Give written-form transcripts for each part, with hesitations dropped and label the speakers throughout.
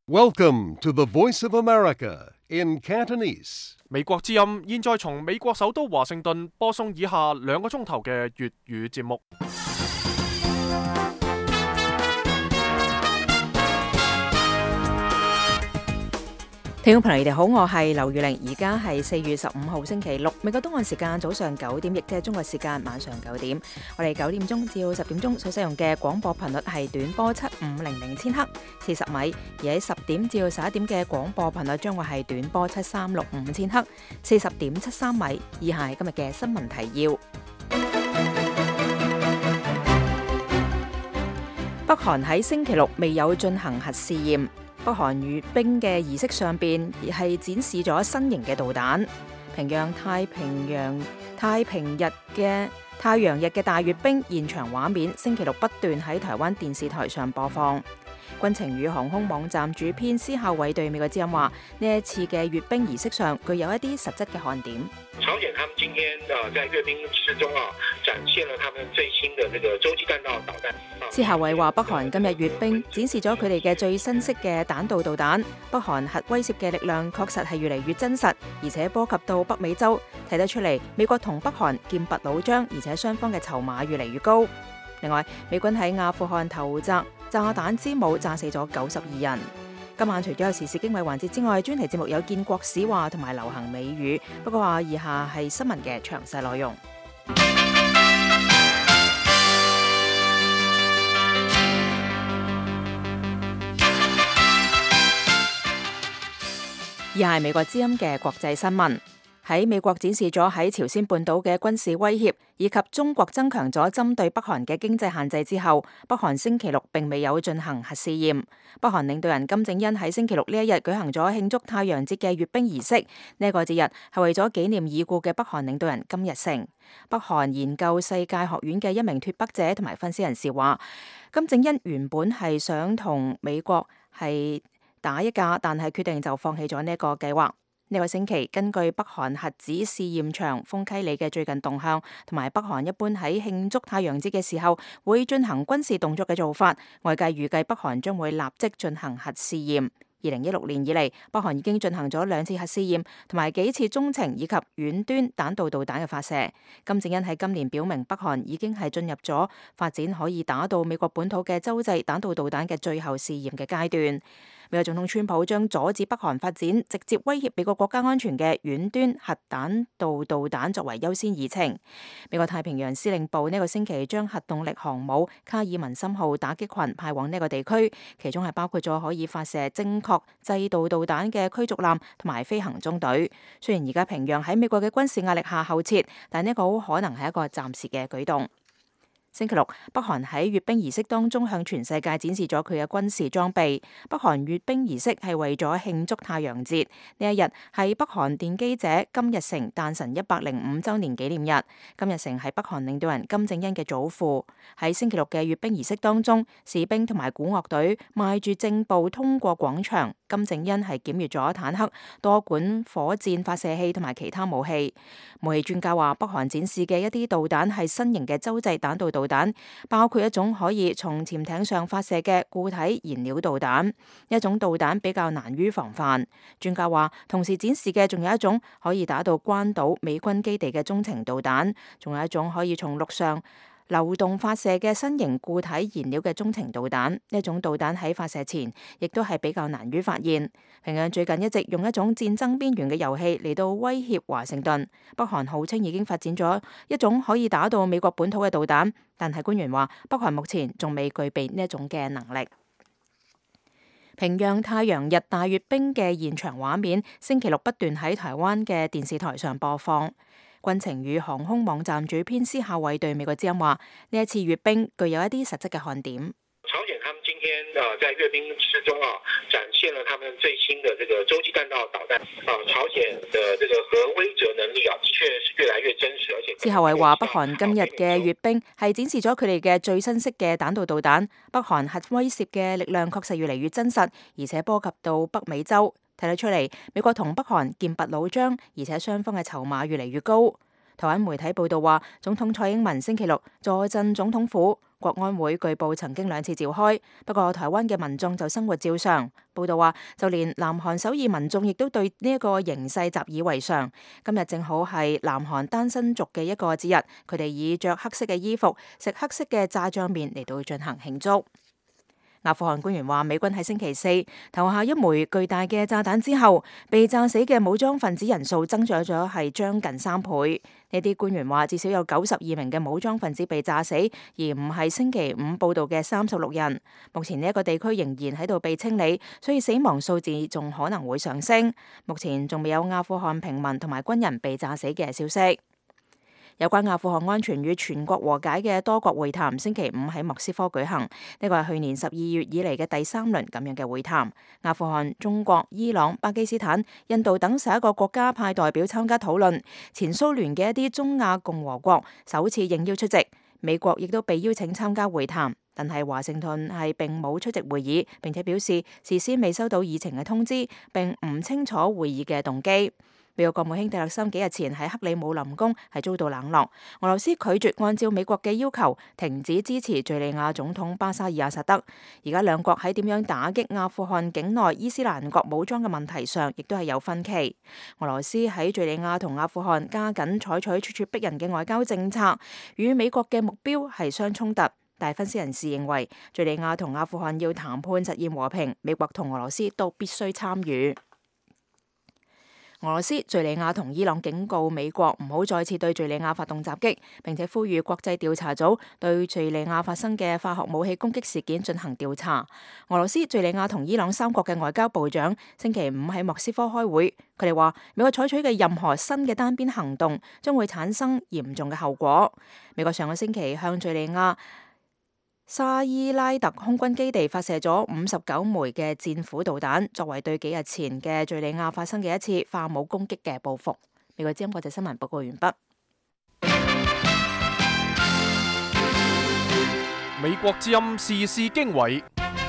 Speaker 1: Welcome to the Voice of America in Cantonese.
Speaker 2: 美國之音現在從美國首都華盛頓播送以下2個鐘頭嘅粵語節目。
Speaker 3: 聽眾朋友，你哋好，我係劉玉玲，而家係4月15號星期六，美國東岸時間早上9點，亦即係中國時間晚上9點。我哋9點鐘至10點鐘所使用嘅廣播頻率係短波7500千赫40米，而喺10點至11點嘅廣播頻率將會係短波7365千赫40.73米。以下係今日嘅新聞提要。北韓喺星期六未有進行核試驗。北韓閱兵嘅儀式上邊係展示咗新型嘅導彈。平壤太陽日嘅大閱兵現場畫面，星期六不斷喺台灣電視台上播放。軍情與航空網站主編施孝偉對美國之音話：呢一次嘅閱兵儀式上具有一啲實質嘅看點。
Speaker 4: 朝鮮他們今天在閱兵式中展現了他們最新的這個洲際彈道導彈。
Speaker 3: 施孝偉話：北韓今日閱兵展示咗佢哋嘅最新式嘅彈道導彈。北韓核威懾嘅力量確實係越嚟越真實，而且波及到北美洲，睇得出嚟美國同北韓劍拔弩張，而且雙方嘅籌碼越嚟越高。另外，美軍喺阿富汗投擲炸彈之母，炸死咗92人。今晚除咗有時事經緯環節之外，專題節目有建國史話同埋流行美語。不過話以下係新聞嘅詳細內容。以下係美國之音嘅國際新聞。喺美國展示咗喺朝鮮半島嘅軍事威脅，以及中國增強咗針對北韓嘅經濟限制之後，北韓星期六並未有進行核試驗。北韓領導人金正恩喺星期六呢一日舉行咗慶祝太陽節嘅閱兵儀式。呢個節日係為咗紀念已故嘅北韓領導人金日成。北韓研究世界學院嘅一名脫北者同埋分析人士話，金正恩原本係想同美國係打一架，但係決定就放棄咗呢個計劃。呢個星期，根據北韓核子試驗場豐溪里嘅最近動向，同埋北韓一般喺慶祝太陽節嘅時候會進行軍事動作嘅做法，外界預計北韓將會立即進行核試驗。2016年以嚟，北韓已經進行咗2次核試驗，同埋幾次中程以及遠端彈道導彈嘅發射。金正恩喺今年表明，北韓已經係進入咗發展可以打到美國本土嘅洲際彈道導彈嘅最後試驗嘅階段。美國總統川普將阻止北韓發展直接威脅美國國家安全嘅遠端核彈道導彈作為優先議程。美國太平洋司令部呢個星期將核動力航母卡爾文森號打擊群派往呢個地區，其中係包括咗可以發射精確制導導彈嘅驅逐艦同埋飛行中隊。雖然而家平壤喺美國嘅軍事壓力下後撤，但呢個好可能係一個暫時嘅舉動。星期六，北韓喺閱兵儀式當中向全世界展示咗佢嘅軍事裝備。北韓閱兵儀式係為咗慶祝太陽節，呢一日係北韓奠基者金日成誕辰105週年紀念日。金日成係北韓領導人金正恩嘅祖父。喺星期六嘅閱兵儀式當中，士兵同埋鼓樂隊邁住正步通過廣場。金正恩係檢閱咗坦克、多管火箭發射器同埋其他武器。武器專家話，北韓展示嘅一啲導彈係新型嘅洲際彈道導彈，包括一種可以從潛艇上發射嘅固體燃料導彈。一種導彈比較難於防範。專家話，同時展示嘅仲有一種可以打到關島美軍基地嘅中程導彈，仲有一種可以從陸上流動發射嘅新型固體燃料嘅中程導彈。呢一種導彈喺發射前亦都係比較難於發現。平壤最近一直用一種戰爭邊緣嘅遊戲嚟到威脅華盛頓。北韓號稱已經發展咗一種可以打到美國本土嘅導彈，但係官員話北韓目前仲未具備呢一種嘅能力。平壤太陽日大閱兵嘅現場畫面，星期六不斷喺台灣嘅電視台上播放。軍情與航空網站主編施孝偉對美國之音話：呢一次閱兵具有一啲實質嘅看點。
Speaker 4: 朝鮮他們今天在閱兵式中展現了他們最新的這個洲際彈道導彈。朝鮮的這個核威懾能力的確是越來越真實，而且
Speaker 3: 施孝偉話：北韓今日嘅閱兵係展示咗佢哋嘅最新式嘅彈道導彈。北韓核威懾嘅力量確實越嚟越真實，而且波及到北美洲。睇得出嚟，美國同北韓劍拔弩張，而且雙方嘅籌碼越嚟越高。台灣媒體報道話，總統蔡英文星期六坐鎮總統府， 國安會據報曾經2次召開，不過台灣嘅民眾就生活照常。報道話，就連南韓首爾民眾亦都對呢一個形勢習以為常。今日正好係南韓單身族嘅一個節日，佢哋以着黑色嘅衣服、食黑色嘅炸醬麵嚟到進行慶祝。阿富汗官員話，美軍喺星期4投下一枚巨大嘅炸彈之後，被炸死嘅武裝分子人數增長咗係將近3倍。呢啲官員話，至少有92名嘅武裝分子被炸死，而唔係星期5報道嘅36人。目前呢一個地區仍然喺度被清理，所以死亡數字仲可能會上升。目前仲未有阿富汗平民同埋軍人被炸死嘅消息。有關阿富汗安全與全國和解嘅多國會談，星期5喺莫斯科舉行。呢個係去年12月以嚟嘅第3輪咁樣嘅會談。阿富汗、中國、伊朗、巴基斯坦、印度等11個國家派代表參加討論。前蘇聯嘅一啲中亞共和國首次應邀出席。美國亦都被邀請參加會談，但係華盛頓係並冇出席會議，並且表示事先未收到議程嘅通知，並唔清楚會議嘅動機。美國國務卿蒂勒森幾日前喺克里姆林宮係遭到冷落，俄羅斯拒絕按照美國嘅要求停止支持敘利亞總統巴沙爾阿薩德。而家兩國喺點樣打擊阿富汗境內伊斯蘭國武裝嘅問題上，亦都係有分歧。俄羅斯喺敘利亞同阿富汗加緊採取咄咄逼人嘅外交政策，與美國嘅目標係相衝突。但係分析人士認為，敘利亞同阿富汗要談判實現和平，美國同俄羅斯都必須參與。俄羅斯、敘利亞同伊朗警告美國唔好再次對敘利亞發動襲擊，並且呼籲國際調查組對敘利亞發生嘅化學武器攻擊事件進行調查。俄羅斯、敘利亞同伊朗3國嘅外交部長星期5喺莫斯科開會，佢哋話美國採取嘅任何新嘅單邊行動將會產生嚴重嘅後果。美國上個星期向敘利亞沙伊拉特空軍基地發射咗59枚嘅戰斧導彈，作為對幾日前嘅敘利亞發生嘅一次化武攻擊嘅報復。美國之音國際新聞報告完畢。
Speaker 2: 美國之音時事經緯，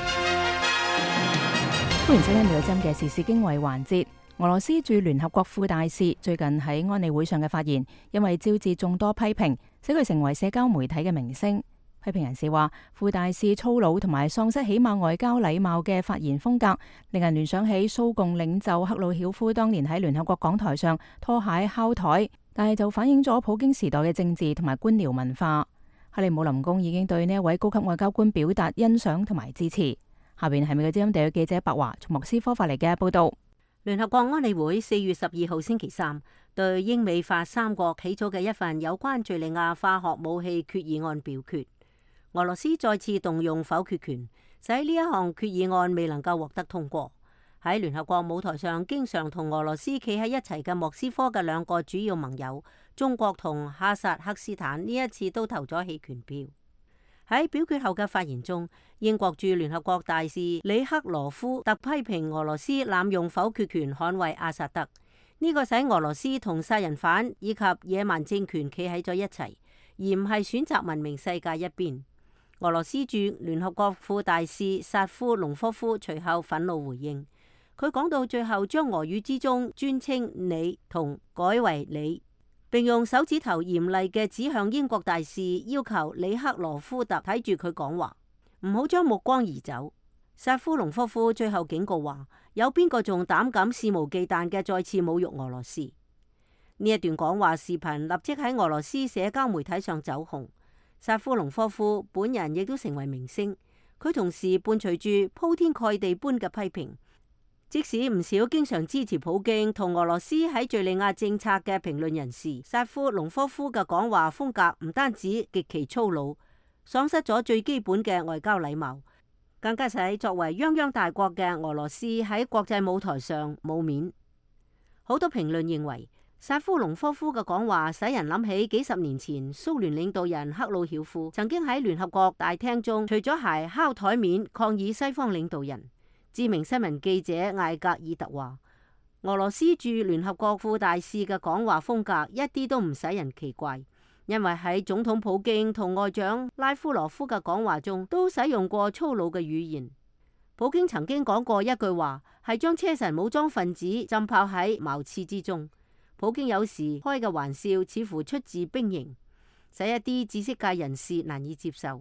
Speaker 3: 歡迎收聽美國之音嘅時事經緯環節。俄羅斯駐聯合國副大使最近喺安理會上嘅發言，因為招致眾多批評，使佢成為社交媒體嘅明星。批評人士話，副大使粗魯同埋喪失起碼外交禮貌嘅發言風格，令人聯想起蘇共領袖赫魯曉夫當年喺聯合國講台上拖鞋敲台，但係就反映咗普京時代嘅政治同埋官僚文化。克里姆林宮已經對呢一位高級外交官表達欣賞同埋支持。下邊係美國之音地約記者白華從莫斯科發嚟嘅報道。
Speaker 5: 聯合國安理會4月12號星期3對英美法3國起草嘅一份有關敘利亞化學武器決議案表決。俄羅斯再次動用否決權，使呢一項決議案未能夠獲得通過。喺聯合國舞台上，經常同俄羅斯企喺一齊嘅莫斯科嘅2個主要盟友中國同哈薩克斯坦呢一次都投咗棄權票。喺表決後嘅發言中，英國駐聯合國大使里克羅夫特批評俄羅斯濫用否決權捍衛阿薩德，呢個使俄羅斯同殺人犯以及野蠻政權企喺咗一齊，而唔係選擇文明世界一邊。俄羅斯駐聯合國副大使薩夫隆科夫隨後憤怒回應，佢講到最後將俄語之中尊稱你同改為你，並用手指頭嚴厲嘅指向英國大使，要求里克羅夫特睇住佢講話，唔好將目光移走。薩夫隆科夫最後警告話，有邊個仲膽敢肆無忌憚嘅再次侮辱俄羅斯？呢一段講話視頻立即喺俄羅斯社交媒體上走紅。薩夫隆科夫本人亦都成為明星，佢同時伴隨住鋪天蓋地般嘅批評。即使唔少經常支持普京同俄羅斯喺敘利亞政策嘅評論人士，薩夫隆科夫嘅講話風格唔單止極其粗魯，喪失咗最基本嘅外交禮貌，更加使作為泱泱大國嘅俄羅斯喺國際舞台上冇面。好多評論認為，薩夫隆科夫嘅講話使人諗起幾十年前蘇聯領導人赫魯曉夫曾經喺聯合國大廳中除咗鞋敲台面抗議西方領導人。知名新聞記者艾格爾特話，俄羅斯駐聯合國副大使嘅講話風格一啲都唔使人奇怪，因為喺總統普京同外長拉夫羅夫嘅講話中都使用過粗魯嘅語言。普京曾經講過一句話，係將車臣武裝分子浸泡喺茅廁之中。普京有時開嘅玩笑似乎出自兵營，使一啲知識界人士難以接受。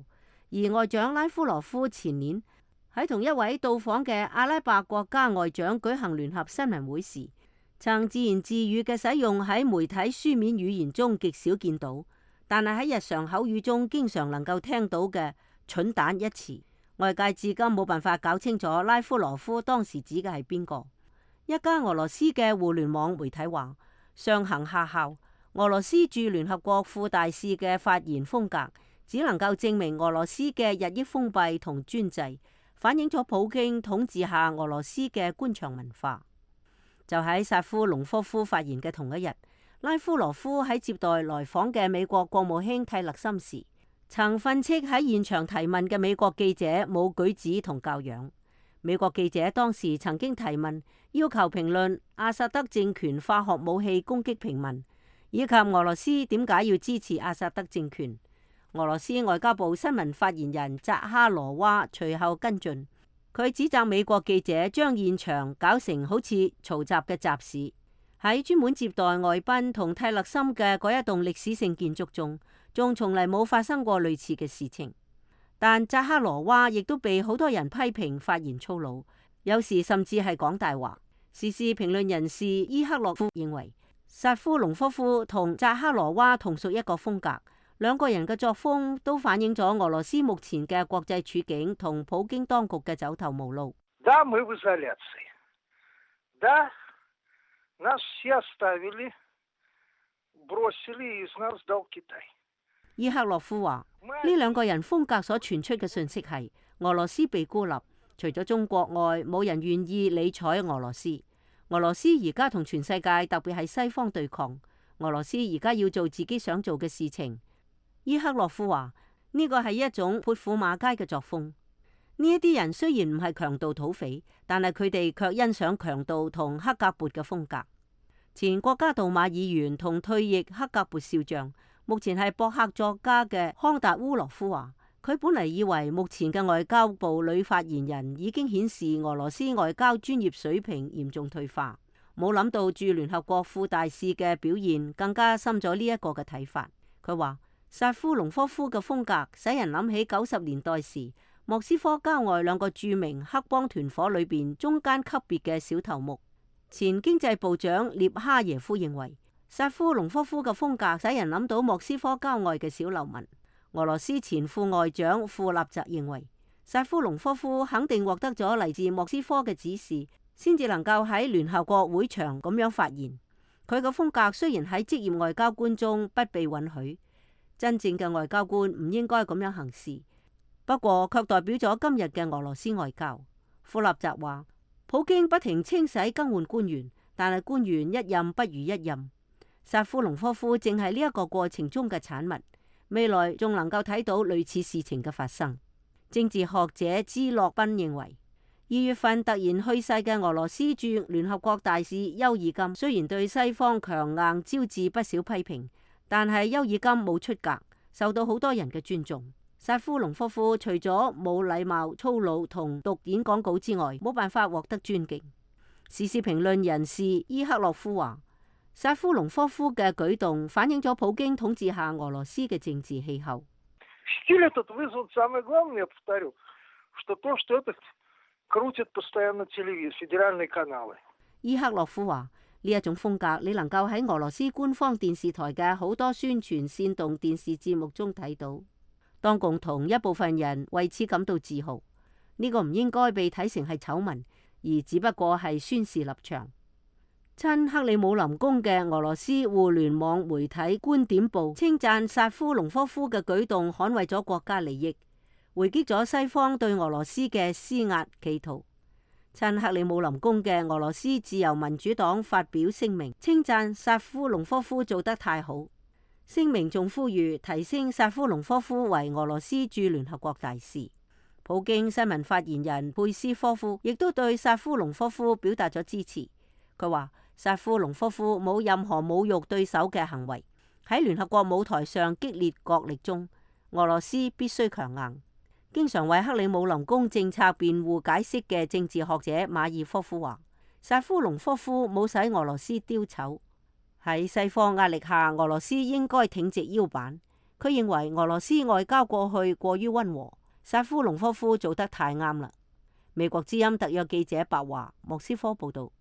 Speaker 5: 而外長拉夫羅夫前年喺同一位到訪嘅阿拉伯國家外長舉行聯合新聞會時，曾自言自語嘅使用喺媒體書面語言中極少見到，但係喺日常口語中經常能夠聽到嘅蠢蛋一詞，外界至今冇辦法搞清楚拉夫羅夫當時指嘅係邊個。一家俄羅斯嘅互聯網媒體話，上行下效，俄羅斯駐聯合國副大使嘅發言風格只能夠證明俄羅斯嘅日益封閉同專制，反映咗普京統治下俄羅斯嘅官場文化。就喺薩夫隆科夫發言嘅同一日，拉夫羅夫喺接待來訪嘅美國國務卿蒂勒森時，曾訓斥喺現場提問嘅美國記者冇舉止同教養。美國記者當時曾經提問，要求評論阿薩德政權化學武器攻擊平民，以及俄羅斯點解要支持阿薩德政權。俄羅斯外交部新聞發言人扎哈羅娃隨後跟進，佢指責美國記者將現場搞成好似嘈雜嘅集市。喺專門接待外賓同蒂勒森嘅嗰一棟歷史性建築中，仲從嚟冇發生過類似嘅事情。但扎哈羅娃亦都被好多人批評發言粗魯，有時甚至係講大話。時事評論人士伊克洛夫認為，薩夫隆科夫同扎哈羅娃同屬一個風格。兩個人嘅作風都反映咗俄羅斯目前嘅國際處境同普京當局嘅走投無路。伊克洛夫話：呢兩個人風格所傳出嘅信息係俄羅斯被孤立，除咗中國外，冇人願意理睬俄羅斯。俄羅斯而家同全世界，特別係西方對抗。俄羅斯而家要做自己想做嘅事情。伊克洛夫話：呢個係一種潑婦罵街嘅作風。呢一啲人雖然唔係強盜土匪，但係佢哋卻欣賞強盜同黑格勃嘅風格。前國家杜馬議員同退役黑格勃少將，目前係博客作家嘅康達烏羅夫話：佢本嚟以為目前嘅外交部女發言人已經顯示俄羅斯外交專業水平嚴重退化，冇諗到駐聯合國副大使嘅表現更加深咗呢一個嘅睇法。佢話：薩夫隆科夫嘅風格使人諗起90年代時莫斯科郊外兩個著名黑幫團伙裏邊中間級別嘅小頭目。前經濟部長列哈耶夫認為，薩夫隆科夫嘅風格使人諗到莫斯科郊外嘅小流民。俄羅斯前副外長庫納澤認為，薩夫隆科夫肯定獲得咗嚟自莫斯科嘅指示，先至能夠喺聯合國會場咁樣發言。佢嘅風格雖然喺職業外交官中不被允許，真正嘅外交官唔應該咁樣行事，不過卻代表咗今日嘅俄羅斯外交。庫納澤話：普京不停清洗更換官員，但係官員一任不如一任。薩夫隆科夫正係呢一個過程中嘅產物，未來仲能夠睇到類似事情嘅發生。政治學者茲洛賓認為，2月份突然去世嘅俄羅斯駐聯合國大使丘爾金，雖然對西方強硬招致不少批評，但係丘爾金冇出格，受到好多人嘅尊重。薩夫隆科夫除咗冇禮貌、粗魯同讀演講稿之外，冇辦法獲得尊敬。時事評論人士伊克洛夫話：薩夫隆科夫嘅舉動反映咗普京統治下俄羅斯嘅政治氣候。伊克洛夫話：呢一種風格，你能夠喺俄羅斯官方電視台嘅好多宣傳煽動電視節目中睇到。當共同一部分人為此感到自豪，呢個唔應該被睇成係醜聞，而只不過係宣示立場。親克里姆林宮嘅俄羅斯互聯網媒體觀點報稱讚薩夫隆科夫嘅舉動捍衛咗國家利益，回擊咗西方對俄羅斯嘅施壓企圖。親克里姆林宮嘅俄羅斯自由民主黨發表聲明，稱讚薩夫隆科夫做得太好。聲明仲呼籲提升薩夫隆科夫為俄羅斯駐聯合國大使。普京新聞發言人佩斯科夫亦都對薩夫隆科夫表達咗支持。佢話：薩夫隆科夫冇任何侮辱對手嘅行為。喺聯合國舞台上激烈角力中，俄羅斯必須強硬。經常為克里姆林宮政策辯護解釋嘅政治學者馬爾科夫話：薩夫隆科夫冇使俄羅斯丟醜。喺西方壓力下，俄羅斯應該挺直腰板。佢認為俄羅斯外交過去過於溫和， 薩夫隆科夫做得太啱啦。美國之音特約記者白華莫斯科報道。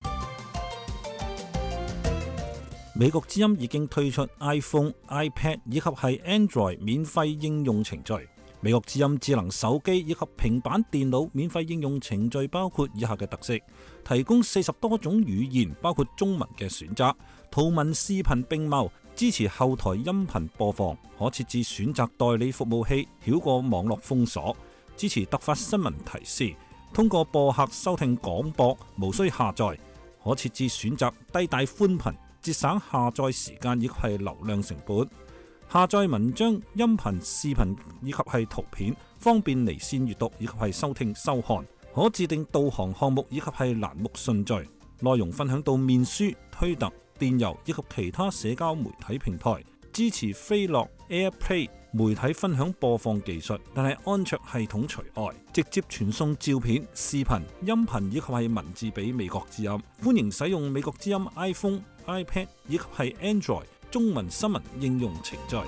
Speaker 6: 美國之音已經推出 iPhone、iPad 以及係 Android 免費應用程序。美國之音智能手機以及平板電腦免費應用程序包括以下嘅特色：提供40多種語言，包括中文嘅選擇，圖文視頻並茂，支持後台音頻播放，可設置選擇代理服務器，繞過網絡封鎖，支持突發新聞提示，通過播客收聽廣播，無需下載，可設置選擇低帶寬頻，節省下載時間以及係流量成本。下載文章、音頻、視頻以及係圖片，方便離線閱讀以及係收聽收看。可自定導航項目以及係欄目順序。內容分享到面書、推特、電郵以及其他社交媒體平台。支持飛樂 AirPlay 媒體分享播放技術，但係安卓系統除外。直接傳送照片、視頻、音頻以及係文字俾美國之音。歡迎使用美國之音 iPhone、iPad 以及係 Android中文新聞應用程序。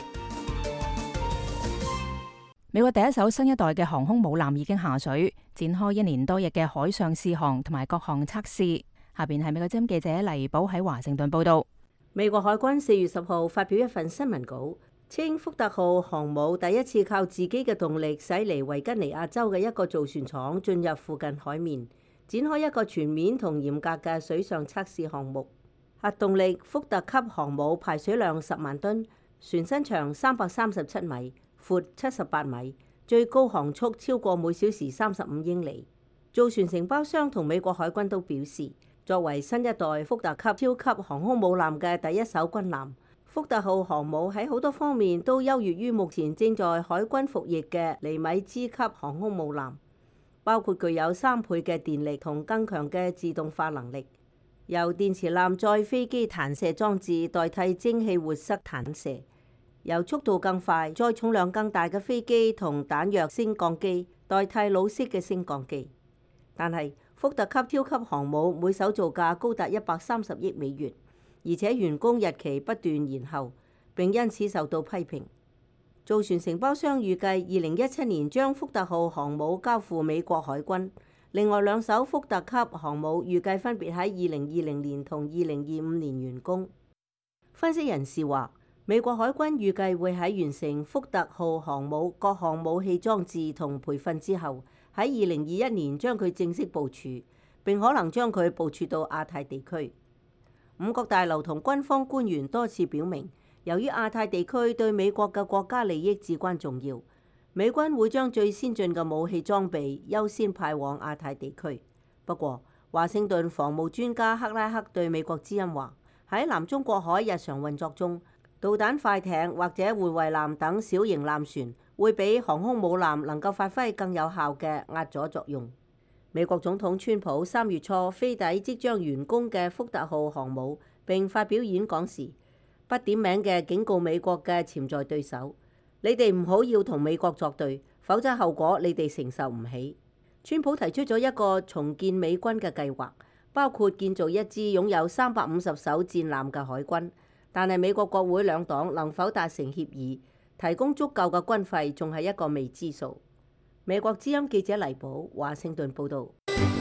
Speaker 3: 美國第一艘新一代嘅航空母艦已經下水，展開1年多日嘅海上試航同埋各項測試。下邊係美國之音記者黎寶喺華盛頓報道。
Speaker 5: 美國海軍4月10號發表一份新聞稿，稱福特號航母第一次靠自己嘅動力駛離維吉尼亞州嘅一個造船廠，進入附近海面，展開一個全面同嚴格嘅水上測試項目。核動力福特級航母排水量10萬噸，船身長337米，闊78米，最高航速超過每小時35英里。造船承包商同美國海軍都表示，作為新一代福特級超級航空母艦嘅第一艘軍艦，福特號航母喺好多方面都優越於目前正在海軍服役嘅尼米茲級航空母艦，包括具有3倍嘅電力同更強嘅自動化能力。由電磁艦載飛機彈射裝置代替蒸汽活塞彈射，由速度更快、載重量更大嘅飛機同彈藥升降機代替老式嘅升降機。但係福特級超級航母每艘造價高達130億美元，而且完工日期不斷延後，並因此受到批評。造船承包商預計2017年將福特號航母交付美國海軍。另外2艘福特級航母預計分別喺2020年同2025年完工。分析人士話，美國海軍預計會喺完成福特號航母各項武器裝置同培訓之後，喺2021年將佢正式部署，並可能將佢部署到亞太地區。五角大樓同軍方官員多次表明，由於亞太地區對美國嘅國家利益至關重要，美軍會將最先進嘅武器裝備優先派往亞太地區。不過，華盛頓防務專家克拉克對美國之音話，喺南中國海日常運作中，導彈快艇或者護衛艦等小型艦船會比航空母艦能夠發揮更有效嘅壓阻作用。美國總統川普3月初飛抵即將完工嘅福特號航母，並發表演講時，不點名嘅警告美國嘅潛在對手：你哋唔好要同美國作對，否則後果你哋承受唔起。川普提出咗一個重建美軍嘅計劃，包括建造一支擁有350艘戰艦嘅海軍，但係美國國會兩黨能否達成協議，提供足夠嘅軍費，仲係一個未知數。美國之音記者黎寶華盛頓報導。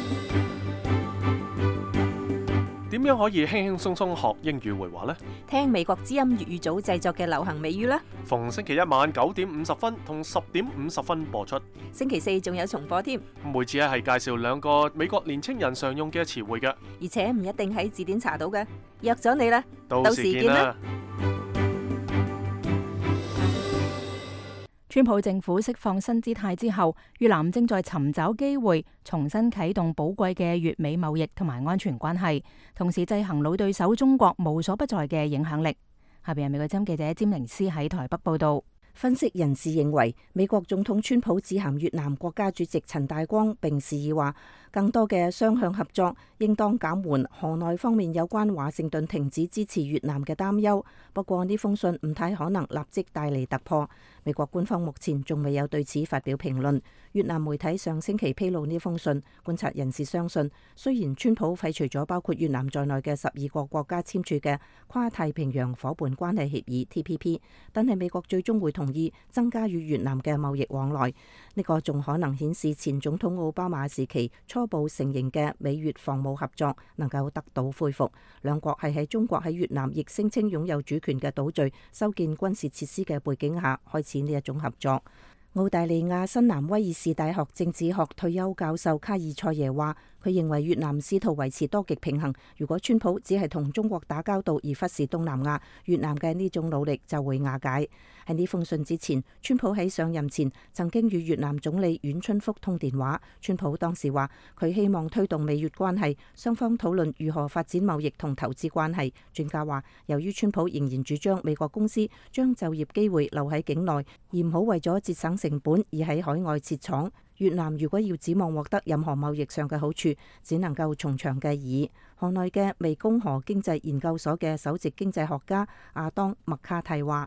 Speaker 2: 點樣可以輕輕鬆鬆學英語會話呢？
Speaker 3: 聽美國之音粵語組製作嘅流行美語啦。
Speaker 2: 逢星期一晚9點50分同10點50分播出。
Speaker 3: 星期4仲有重播添。
Speaker 2: 每次係介紹2個美國年青人常用嘅詞彙嘅，
Speaker 3: 而且唔一定喺字典查到嘅。約咗你啦，
Speaker 2: 到時見啦。
Speaker 3: 川普政府釋放新姿態之後，越南正在尋找機會重新啟動寶貴嘅越美貿易同埋安全關係，同時制衡老對手中國無所不在嘅影響力。下邊係美國之音記者詹寧斯喺台北報道。
Speaker 7: 分析人士認為，美國總統川普致函越南國家主席陳大光，並示意話更多嘅雙向合作應當減緩河內方面有關華盛頓停止支持越南嘅擔憂。不過呢封信唔太可能立即帶嚟突破。美國官方目前仲未有對此發表評論。越南媒體上星期披露呢封信，觀察人士相信，雖然川普廢除咗包括越南在內嘅12個國家簽署嘅跨太平洋夥伴關係協議 TPP， 但係美國最終會同意增加與越南嘅貿易往來。呢個仲可能顯示前總統奧巴馬時期初步承認嘅美越防務合作能夠得到恢復。兩國係喺中國喺越南亦聲稱擁有主權嘅島嶼修建軍事設施嘅背景下開始呢一種合作。澳大利亞新南威爾士大學政治學退休教授卡爾塞耶話，佢認為越南試圖維持多極平衡，如果川普只係同中國打交道而忽視東南亞，越南嘅呢種努力就會瓦解。喺呢封信之前，川普喺上任前曾經與越南總理阮春福通電話。川普當時話佢希望推動美越關係，雙方討論如何發展貿易同投資關係。專家話，由於川普仍然主張美國公司將就業機會留喺境內，而唔好為咗節省成本而喺海外設廠，越南如果要指望獲得任何貿易上嘅好處，只能夠從長計議。河內嘅湄公河經濟研究所嘅首席經濟學家阿當麥卡蒂話，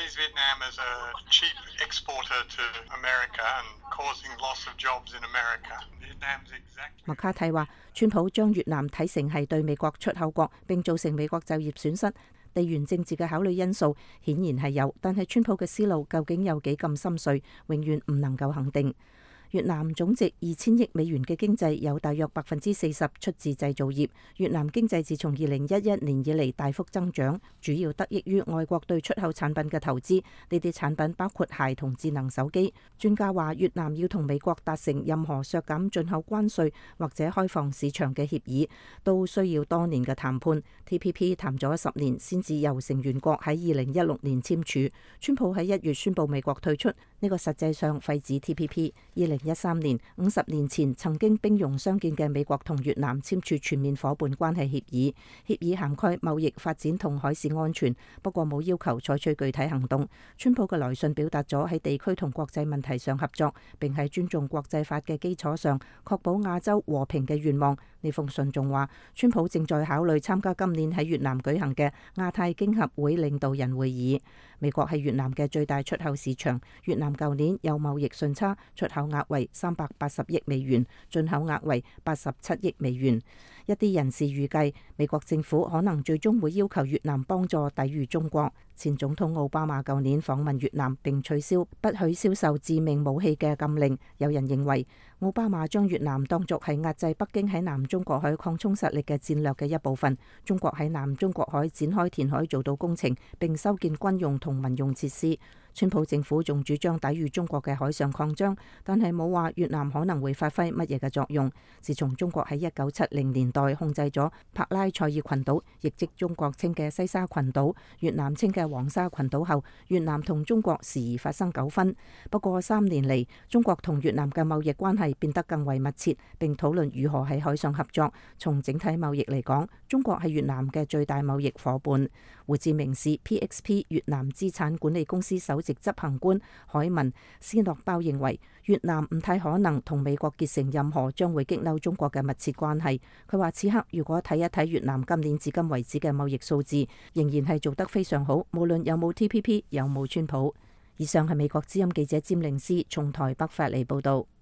Speaker 7: 麥卡蒂話，川普將越南睇成係對美國出口國，並造成美國就業損失。地緣政治嘅考慮因素顯然係有，但係川普嘅思路究竟有幾咁深邃，永遠唔能夠肯定。越南總值2000億美元嘅經濟有大約40%出自製造業。越南經濟自從2011年以嚟大幅增長，主要得益於外國對出口產品嘅投資。呢啲產品包括鞋同智能手機。專家話，越南要同美國達成任何削減進口關稅或者開放市場嘅協議，都需要多年嘅談判。TPP 談咗10年先至由成員國喺2016年簽署。川普喺1月宣布美國退出，呢個實際上廢止 TPP。2013年50年前曾經兵戎相見嘅美國同越南簽署全面伙伴關係協議，協議涵蓋貿易發展同海事安全，不過冇要求採取具體行動。川普嘅來信表達咗喺地區同國際問題上合作，並喺尊重國際法嘅基礎上確保亞洲和平嘅願望。呢封信仲話，川普正在考慮參加今年喺越南舉行嘅亞太經合會領導人會議。美國係越南嘅最大出口市場，越南舊年有貿易順差，出口額為380億美元，進口額為87億美元。一啲人士預計，美國政府可能最終會要求越南幫助抵禦中國。前總統奧巴馬舊年訪問越南並取消不許銷售致命武器嘅禁令。有人認為，奧巴馬將越南當作係壓制北京喺南中國海擴充實力嘅戰略嘅一部分。中國喺南中國海展開填海造島工程，並修建軍用同民用設施。川普政府仲主張抵禦中國嘅海上擴張，但係冇話越南可能會發揮乜嘢嘅作用。自從中國喺1970年代控制咗帕拉塞爾群島，亦即中國稱嘅西沙群島，越南稱嘅黃沙群島後，越南同中國時而發生糾紛。不過3年嚟，中國同越南嘅貿易關係變得更為密切，並討論如何喺海上合作。從整體貿易嚟講，中國係越南嘅最大貿易夥伴。胡志明市 PXP 越南資產管理公司首席執行官海文斯諾包認為，越南唔太可能同美國結成任何將會激嬲中國嘅密切關係。佢話此刻如果睇一睇越南今年至今為止嘅貿易數字，仍然係做得非常好，無論有冇 TPP， 有冇川普。以上係美國之音記者詹玲斯從台北發嚟報道。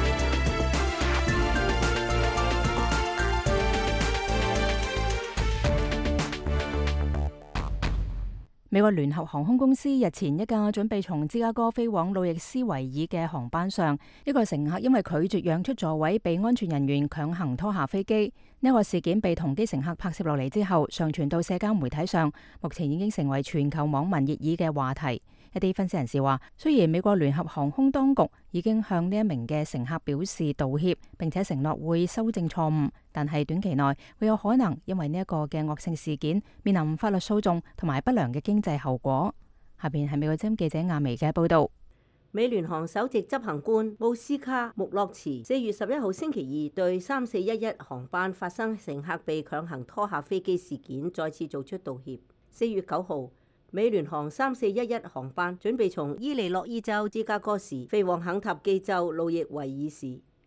Speaker 3: 美國聯合航空公司日前一架準備從芝加哥飛往路易斯維爾嘅航班上，一個乘客因為拒絕讓出座位，被安全人員強行拖下飛機。呢個事件被同機乘客拍攝落嚟之後，上傳到社交媒體上，目前已經成為全球網民熱議嘅話題。一啲分析人士話，雖然美國聯合航空當局已經向呢一名嘅乘客表示道歉，並且承諾會修正錯誤，但係短期內會有可能因為呢一個嘅惡性事件面臨法律訴訟同埋不良嘅經濟後果。下邊係美國之音記者亞薇嘅報道。
Speaker 5: 美聯航首席執行官奧斯卡穆洛茨4月11號星期二對3411航班發生乘客被強行拖下飛機事件再次做出道歉。4月9號，美聯航3411航班準備從伊利諾伊州芝加哥市飛往肯塔基州路易維爾市。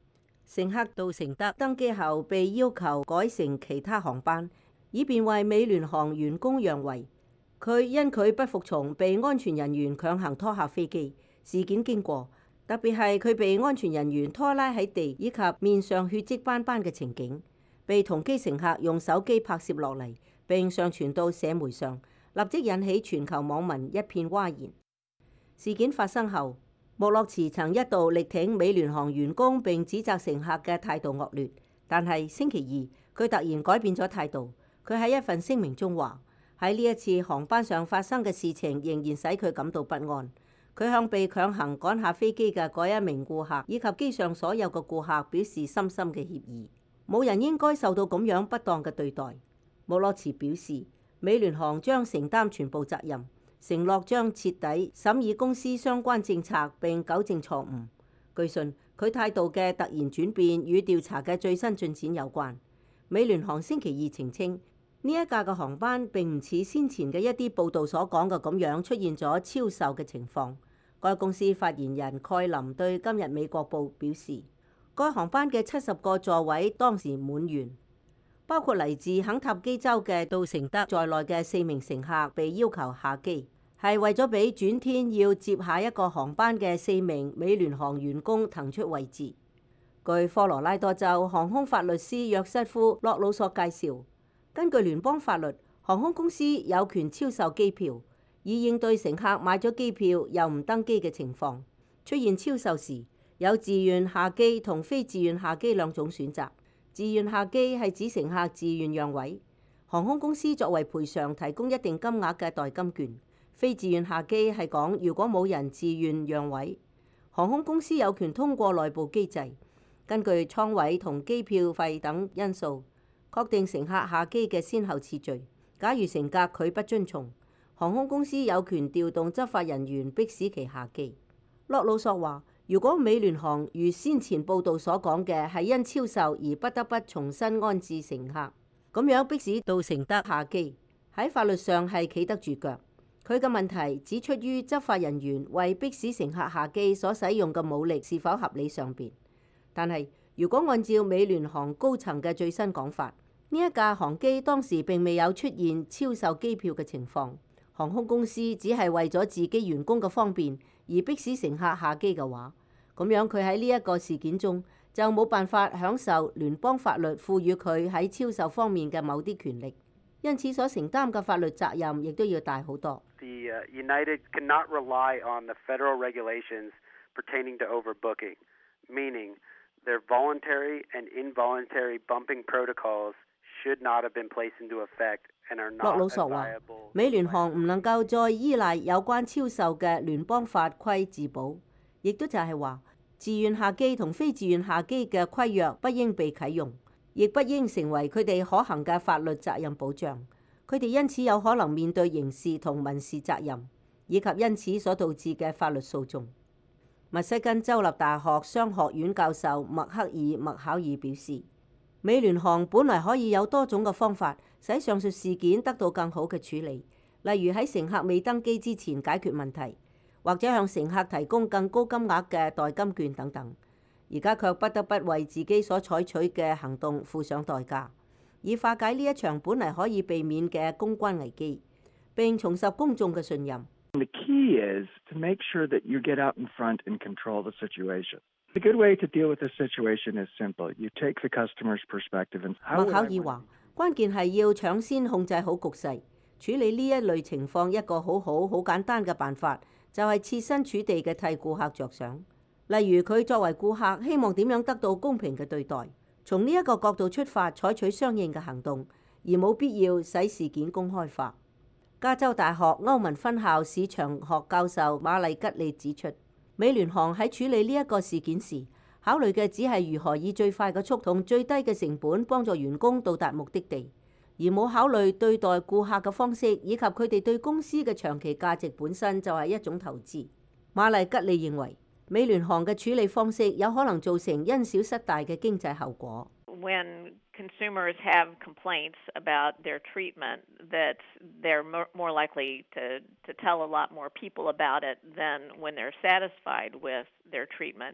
Speaker 5: 乘客杜成德登機後被要求改乘其他航班，以便為美聯航員工讓位。佢因佢不服從，被安全人員強行拖下飛機。事件經過，特別係佢被安全人員拖拉喺地以及面上血跡斑斑嘅情景，被同機乘客用手機拍攝落嚟，並上傳到社媒上，立即引起全球網民一片譁然。事件發生後，穆洛茨曾一度力挺美聯航員工並指責乘客嘅態度惡劣，但係星期二佢突然改變咗態度。佢喺一份聲明中話：喺呢一次航班上發生嘅事情仍然使佢感到不安。佢向被強行趕下飛機嘅嗰一名顧客以及機上所有嘅顧客表示深深嘅歉意。冇人應該受到咁樣不當嘅對待。穆洛茨表示，美聯航將承擔全部責任，承諾將徹底審議公司相關政策並糾正錯誤。據信佢態度嘅突然轉變與調查嘅最新進展有關。美聯航星期二澄清，呢一架嘅航班並唔似先前嘅一啲報道所講嘅咁樣出現咗超售嘅情況。該公司發言人蓋林對今日美國報表示，該航班嘅70個座位當時滿員，包括嚟自肯塔基州嘅杜成德在內嘅4名乘客被要求下機，係為咗俾轉天要接下一個航班嘅4名美聯航員工騰出位置。據科羅拉多州航空法律師約瑟夫·洛魯索介紹，根據聯邦法律，航空公司有權超售機票，以應對乘客買咗機票又唔登機嘅情況。出現超售時，有自願下機同非自願下機兩種選擇。自願下機係指乘客自願讓位，航空公司作為賠償提供一定金額嘅代金券。非自願下機係講如果冇人自願讓位，航空公司有權通過內部機制，根據艙位同機票費等因素，確定乘客下機嘅先後次序。假如乘客拒不遵從，航空公司有權調動執法人員迫使其下機。洛魯索話：如果美聯航如先前報道所講嘅係因超售而不得不重新安置乘客，咁樣迫使杜成德下機，喺法律上係企得住腳。佢嘅問題只出於執法人員為迫使乘客下機所使用嘅武力是否合理上邊。但係如果按照美聯航高層嘅最新講法，呢一架航機當時並未有出現超售機票嘅情況。航空公司只係為咗自己員工嘅方便而迫使乘客下機嘅話，咁樣佢喺呢一個事件中就冇辦法享受聯邦法律賦予佢喺超售方面嘅某啲權力，因此所承擔嘅法律責任亦都要大好多。
Speaker 8: The United cannot rely on the federal regulations pertaining to overbooking, meaning their voluntary and involuntary bumping protocols should not have been placed into effect.
Speaker 5: 洛魯索話：美聯航唔能夠再依賴有關超售嘅聯邦法規自保，亦都就係話，自願下機同非自願下機嘅規約不應被啟用，亦不應成為佢哋可行嘅法律責任保障。佢哋因此有可能面對刑事同民事責任，以及因此所導致嘅法律訴訟。密西根州立大學商學院教授麥克爾·麥考爾表示，美聯航本來可以有多種嘅方法使上述事件得到更好嘅處理，例如喺乘客未登機之前解決問題，或者向乘客提供更高金額嘅代金券等等。而家卻不得不為自己所採取嘅行動付上代價，以化解呢一場本嚟可以避免嘅公關危機，並重拾公眾嘅信任。
Speaker 9: The key is to make sure that you get out in front and control the situation. A good way to deal with this situation is simple. You take the customer's perspective and
Speaker 5: 麥考爾話：關鍵係要搶先控制好局勢，處理呢一類情況一個好簡單嘅辦法，就係設身處地嘅替顧客着想。例如佢作為顧客，希望點樣得到公平嘅對待，從呢一個角度出發，採取相應嘅行動，而冇必要使事件公開化。加州大學歐文分校市場學教授馬麗吉利指出，美聯航喺處理呢一個事件時，考慮嘅只係如何以最快嘅速度、最低嘅成本幫助員工到達目的地，而冇考慮對待顧客嘅方式以及佢哋對公司嘅長期價值本身就係一種投資。馬麗吉利認為，美聯航嘅處理方式有可能造成因小失大嘅經濟後果。
Speaker 10: When consumers have complaints about their treatment, that they're more likely to tell a lot more people about it than when they're satisfied with their treatment.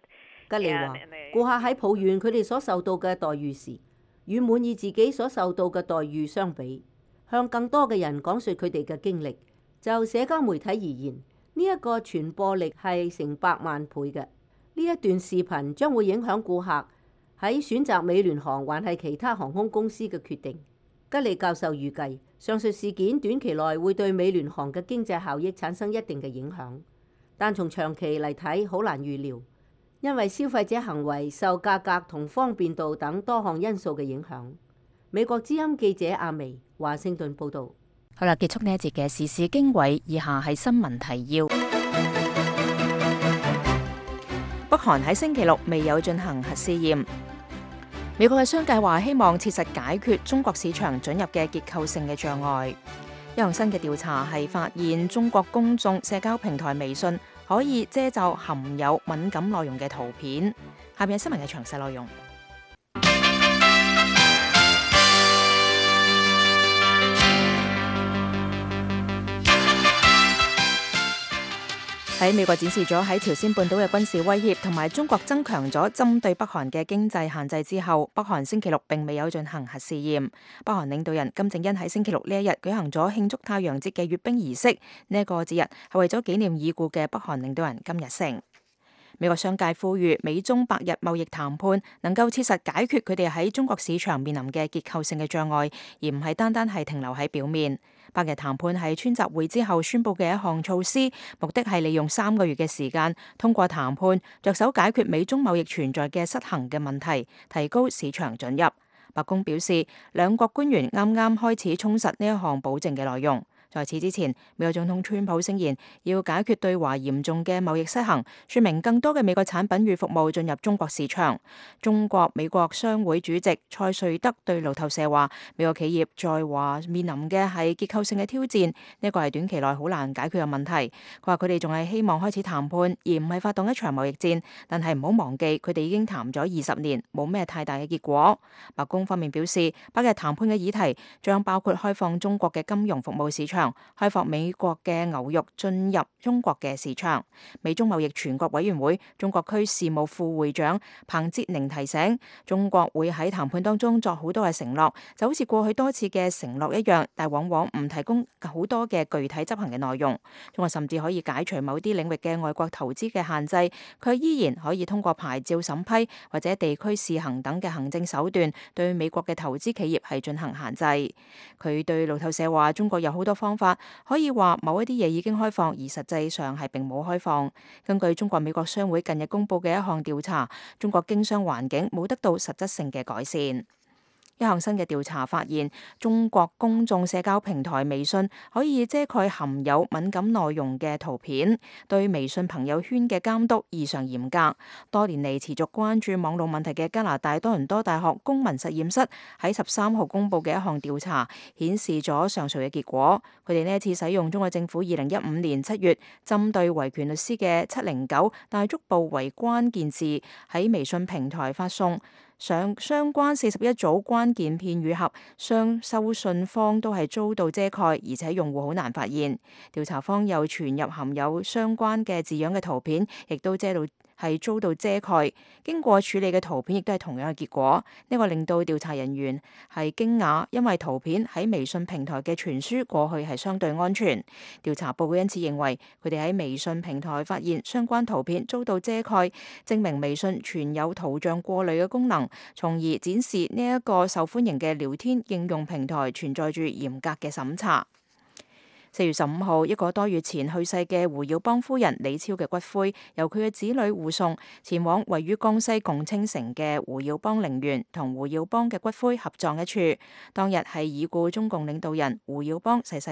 Speaker 5: 吉利話，顧客喺抱怨佢哋所受到嘅待遇時，與滿意自己所受到嘅待遇相比，向更多嘅人講述佢哋嘅經歷。就社交媒體而言，呢一個傳播力係成百萬倍嘅。呢一段視頻將會影響顧客喺選擇美聯航還係其他航空公司嘅決定。吉利教授預計，上述事件短期內會對美聯航嘅經濟效益產生一定嘅影響，但從長期嚟睇好難預料，因為消費者行為受價格同方便度等多項因素嘅影響。美國之音記者阿薇華盛頓報導。
Speaker 3: 好啦，結束呢一節嘅時事經緯，以下係新聞提要。北韓喺星期六未有進行核試驗。美國嘅商界話希望切實解決中國市場准入嘅結構性嘅障礙。一項新嘅調查係發現中國公眾社交平台微信可以遮罩含有敏感內容嘅圖片。下面係新聞嘅詳細內容。喺美國展示咗喺朝鮮半島嘅軍事威脅同埋中國增強咗針對北韓嘅經濟限制之後，北韓星期六並未有進行核試驗。北韓領導人金正恩喺星期六呢一日舉行咗慶祝太陽節嘅閱兵儀式，呢一個節日係為咗紀念已故嘅北韓領導人金日成。美國商界呼籲美中百日貿易談判能夠切實解決佢哋喺中國市場面臨嘅結構性嘅障礙，而唔係單單係停留喺表面。百日談判係川習會之後宣布嘅一項措施，目的係利用3個月嘅時間，通過談判着手解決美中貿易存在嘅失衡嘅問題，提高市場准入。白宮表示，兩國官員啱啱開始充實呢一項保證嘅內容。在此之前，美國總統川普聲言要解決對華嚴重嘅貿易失衡，說明更多嘅美國產品與服務進入中國市場。中國美國商會主席蔡瑞德對路透社話，美國企業在華面臨嘅係結構性嘅挑戰，呢個係短期內好難解決嘅問題。佢話佢哋仲係希望開始談判，而唔係發動一場貿易戰，但係唔好忘記佢哋已經談咗20年，冇咩太大嘅結果。白宮方面表示，百日談判嘅議題將包括開放中國嘅金融服務市場，開放美國嘅牛肉進入中國嘅市場。美中貿易全國委員會中國區事務副會長彭哲寧提醒，中國會喺談判當中作好多嘅承諾，就好似過去多次嘅承諾一樣，但往往唔提供好多嘅具體執行嘅內容。中國甚至可以解除某啲領域嘅外國投資嘅限制，佢依然可以通過牌照審批或者地區試行等嘅行政手段，對美國嘅投資企業係進行限制。佢對路透社話，中國有好多方法可以話某一啲嘢已經開放，而實際上係並冇開放。根據中國美國商會近日公布嘅一項調查，中國經商環境冇得到實質性嘅改善。一項新嘅調查發現，中國公眾社交平台微信可以遮蓋含有敏感內容嘅圖片，對微信朋友圈嘅監督異常嚴格。多年嚟持續關注網絡問題嘅加拿大多倫多大學公民實驗室喺13號公布嘅一項調查顯示咗上述嘅結果。佢哋呢一次使用中國政府2015年7月針對維權律師嘅709大足部為關鍵字喺微信平台發送相關41組關鍵片語盒，收信方都係遭到遮蓋，而且用戶好難發現。調查方又傳入含有相關嘅字樣嘅圖片，亦都遭到遮蓋。經過處理嘅圖片亦都係同樣嘅結果。呢個令到調查人員係驚訝，因為圖片喺微信平台嘅傳輸過去係相對安全。調查報告因此認為，佢哋喺微信平台發現相關圖片遭到遮蓋，證明微信存有圖像過濾嘅功能，從而展示呢一個受歡迎嘅聊天應用平台存在住嚴格嘅審查。4月15號，一個多月前去世嘅胡耀邦夫人李超嘅骨灰，由佢嘅子女護送前往位於江西共青城嘅胡耀邦陵園，同胡耀邦嘅骨灰合葬一處。當日係已故中共領導人胡耀邦逝世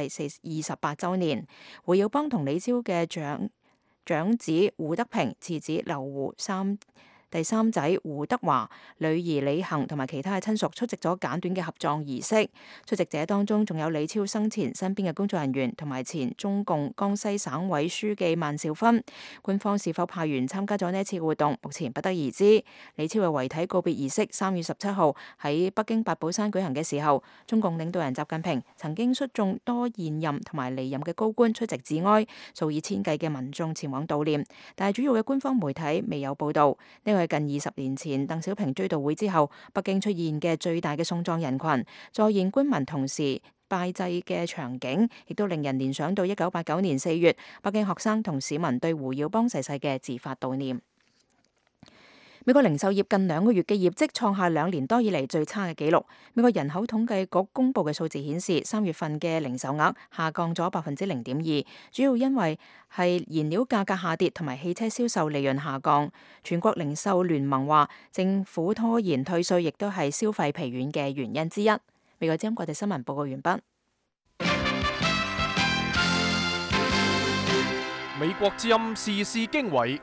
Speaker 3: 28週年。胡耀邦同李超嘅長子胡德平、次子劉胡第三仔胡德華、女兒李行同埋其他嘅親屬出席咗簡短嘅合葬儀式。出席者當中仲有李超生前身邊嘅工作人員同埋前中共江西省委書記萬兆勳。官方是否派員參加咗呢一次活動，目前不得而知。李超嘅遺體告別儀式3月17號喺北京八寶山舉行嘅時候，中共領導人習近平曾經率眾多現任同埋離任嘅高官出席致哀，數以千計嘅民眾前往悼念，但係主要嘅官方媒體未有報導。呢個係近20年前鄧小平追悼會之後，北京出現嘅最大嘅送葬人群，在現官民同時拜祭嘅場景，亦都令人聯想到1989年4月，北京學生同市民對胡耀邦逝世嘅自發悼念。美國零售業近2個月嘅業績創下2年多以嚟最差嘅紀錄。美國人口統計局公布嘅數字顯示，3月份嘅零售額下降咗0.2%，主要因為係燃料價格下跌同埋汽車銷售利潤下降。全國零售聯盟話，政府拖延退稅亦都係消費疲軟嘅原因之一。美國之音國際新聞報告完畢。
Speaker 2: 美國之音時事經緯。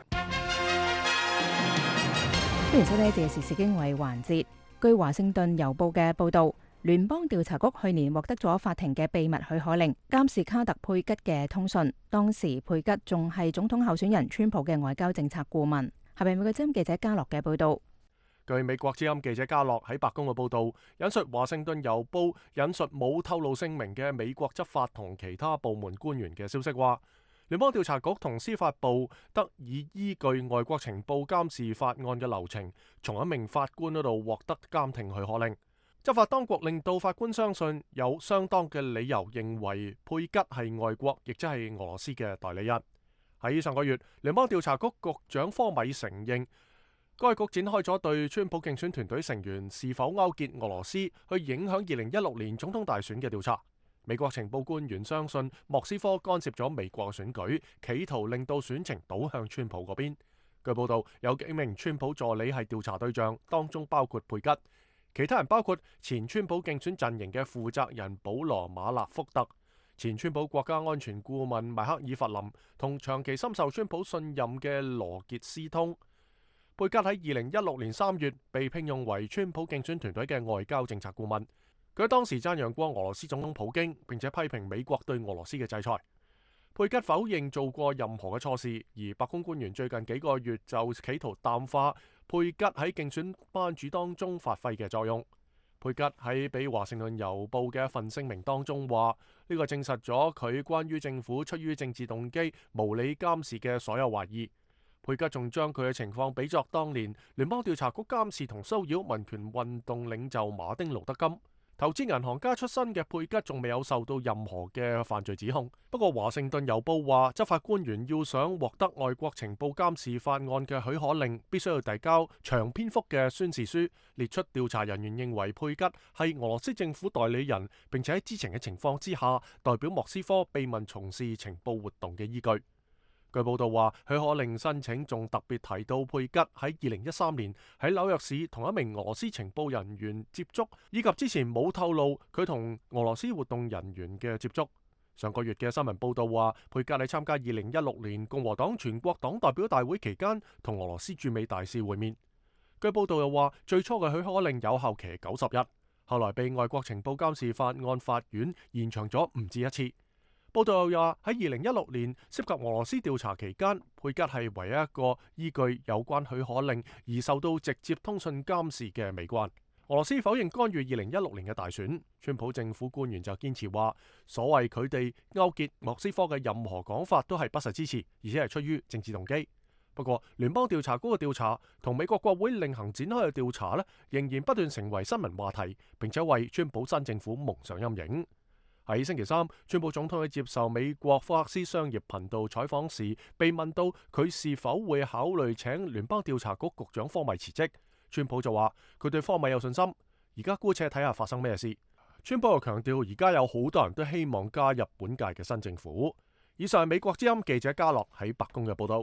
Speaker 3: 歡迎收睇呢節時事經緯環節。據華盛頓郵報嘅報導，聯邦調查局去年獲得咗法庭嘅秘密許可令，監視卡特佩吉嘅通訊。當時佩吉仲係總統候選人川普嘅外交政策顧問。係咪美國之音記者加洛嘅報導？
Speaker 2: 據美國之音記者加洛喺白宮嘅報導，引述華盛頓郵報引述冇透露姓名嘅美國執法同其他部門官員嘅消息話，聯邦調查局同司法部得以依據外國情報監視法案嘅流程，從一名法官嗰度獲得監聽許可令。執法當局令到法官相信有相當嘅理由認為佩吉係外國，亦即係俄羅斯嘅代理人。喺上個月，聯邦調查局局長科米承認，該局展開咗對川普競選團隊成員是否勾結俄羅斯去影響2016年總統大選嘅調查。美國情報官員相信莫斯科干涉咗美國嘅選舉，企圖令到選情倒向川普嗰邊。據報道，有幾名川普助理係調查對象，當中包括佩吉，其他人包括前川普競選陣營嘅負責人保羅馬納福特、前川普國家安全顧問邁克爾弗林同長期深受川普信任嘅羅傑斯通。佩吉喺2016年3月被聘用為川普競選團隊嘅外交政策顧問。佢喺當時讚揚過俄羅斯總統普京，並且批評美國對俄羅斯嘅制裁。佩吉否認做過任何嘅錯事，而白宮官員最近幾個月就企圖淡化佩吉喺競選班主當中發揮嘅作用。佩吉喺俾華盛頓郵報嘅一份聲明當中話，呢個證實咗佢關於政府出於政治動機無理監視嘅所有懷疑。佩吉仲將佢嘅情況比作當年聯邦調查局監視同騷擾民權運動領袖馬丁路德金。投資銀行家出身嘅佩吉仲未有受到任何嘅犯罪指控。不過華盛頓郵報話，執法官員要想獲得外國情報監視法案嘅許可令，必須要遞交長篇幅嘅宣示書，列出調查人員認為佩吉係俄羅斯政府代理人，並且喺知情嘅情況之下代表莫斯科秘密從事情報活動嘅依據。據報道話，許可令申請仲特別提到佩吉喺2013年喺紐約市同一名俄羅斯情報人員接觸，以及之前冇透露佢同俄羅斯活動人員嘅接觸。上個月嘅新聞報道話，佩吉喺參加2016年共和黨全國黨代表大會期間同俄羅斯駐美大使會面。據報道又話，最初嘅許可令有效期90日，後來被外國情報監視法案法院延長咗唔止一次。報道又話喺2016年涉及俄羅斯調查期間，佩吉係唯一一個依據有關許可令而受到直接通訊監視嘅美國人。俄羅斯否認干預2016年嘅大選，川普政府官員就堅持話，所謂佢哋勾結莫斯科嘅任何講法都係不實之詞，而且係出於政治動機。不過聯邦調查局嘅調查同美國國會另行展開嘅調查呢，仍然不斷成為新聞話題，並且為川普新政府蒙上陰影。喺星期三，川普總統喺接受美國福克斯商業頻道採訪時，被問到佢是否會考慮請聯邦調查局局長科米辭職，川普就話佢對科米有信心，而家姑且睇下發生咩事。川普又強調，而家有好多人都希望加入本屆嘅新政府。以上係美國之音記者加洛喺白宮嘅報道。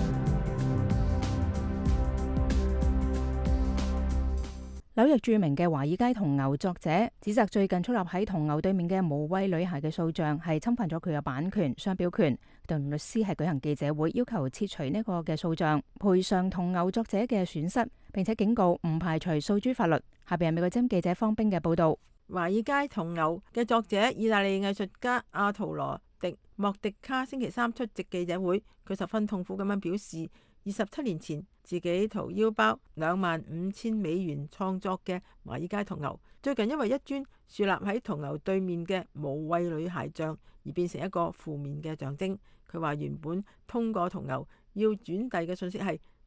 Speaker 3: 紐約著名嘅華爾街銅牛作者指責最近矗立喺銅牛對面嘅無畏女孩嘅塑像係侵犯咗佢嘅版權、商標權。同律師係舉行記者會，要求撤除呢個嘅塑像，賠償銅牛作者嘅損失，並且警告唔排除訴諸法律。下邊係美國之音記者方冰嘅報道。
Speaker 11: 華爾街銅牛嘅作者意大利藝術家阿圖羅迪莫迪卡星期三出席記者會，佢十分痛苦咁樣表示，27年前自己掏腰包$25,000創作嘅華爾街銅牛，最近因為一尊豎立喺銅牛對面嘅無畏女孩像而變成一個負面嘅象徵。佢話原本通過銅牛要轉遞嘅信息係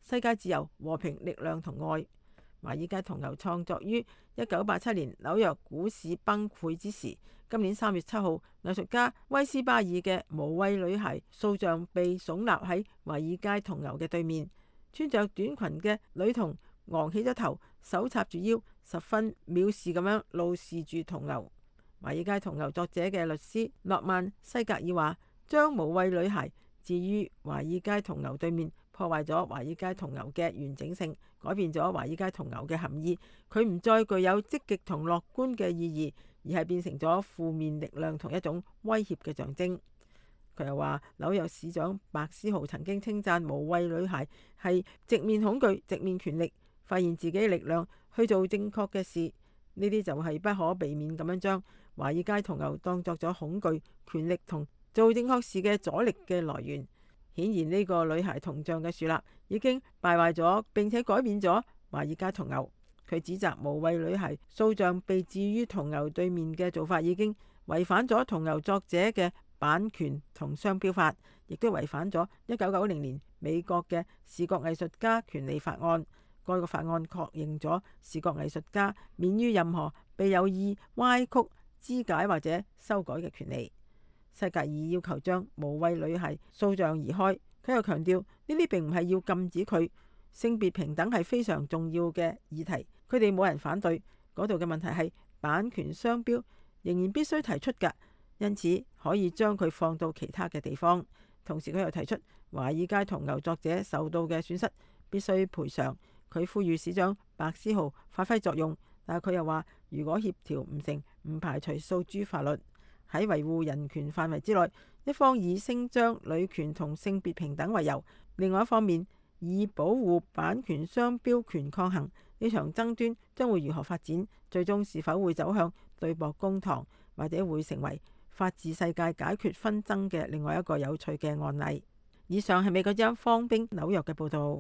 Speaker 11: 世界自由、和平、力量同愛。華爾街銅牛創作於1987年紐約股市崩潰之時。今年3月7號，藝術家威斯巴爾嘅無畏女孩塑像被聳立喺華爾街銅牛嘅對面，穿着短裙嘅女童昂起咗頭，手插住腰，十分藐視咁樣怒視住銅牛。華爾街銅牛作者嘅律師諾曼西格爾話：將無畏女孩置於華爾街銅牛對面，破壞咗華爾街銅牛嘅完整性，改變咗華爾街銅牛嘅含義。佢唔再具有積極同樂觀嘅意義，而係變成咗負面力量同一種威脅嘅象徵。佢又話，紐約市長白思豪曾經稱讚無畏女孩係直面恐懼、直面權力，發現自己力量去做正確嘅事。呢啲就係不可避免咁樣將華爾街銅牛當作咗恐懼、權力同做正確事嘅阻力嘅來源。顯然呢個女孩銅像嘅樹立已經敗壞咗並且改變咗華爾街銅牛。佢指責無畏女孩塑像被置於銅牛對面嘅做法已經違反咗銅牛作者嘅版權同商標法，亦都違反咗1990年美國嘅視覺藝術家權利法案。該個法案確認咗視覺藝術家免於任何被有意歪曲、肢解或者修改嘅權利。西格爾要求將無畏女孩塑像移開，佢又強調呢啲並唔係要禁止佢。性別平等係非常重要嘅議題，佢哋冇人反對。嗰度嘅問題係版權商標仍然必須提出㗎，因此可以將佢放到其他嘅地方。同時佢又提出華爾街銅牛作者受到嘅損失必須賠償。佢呼籲市長白思豪發揮作用，但係佢又話如果協調唔成，唔排除訴諸法律。喺維護人權範圍之內，一方以聲張女權同性別平等為由，另外一方面以保護版權商標權抗衡。呢場爭端將會如何發展？最終是否會走向對簿公堂，或者會成為法治世界解決紛爭嘅另外一個有趣嘅案例？以上係美國之音方冰紐約嘅報導。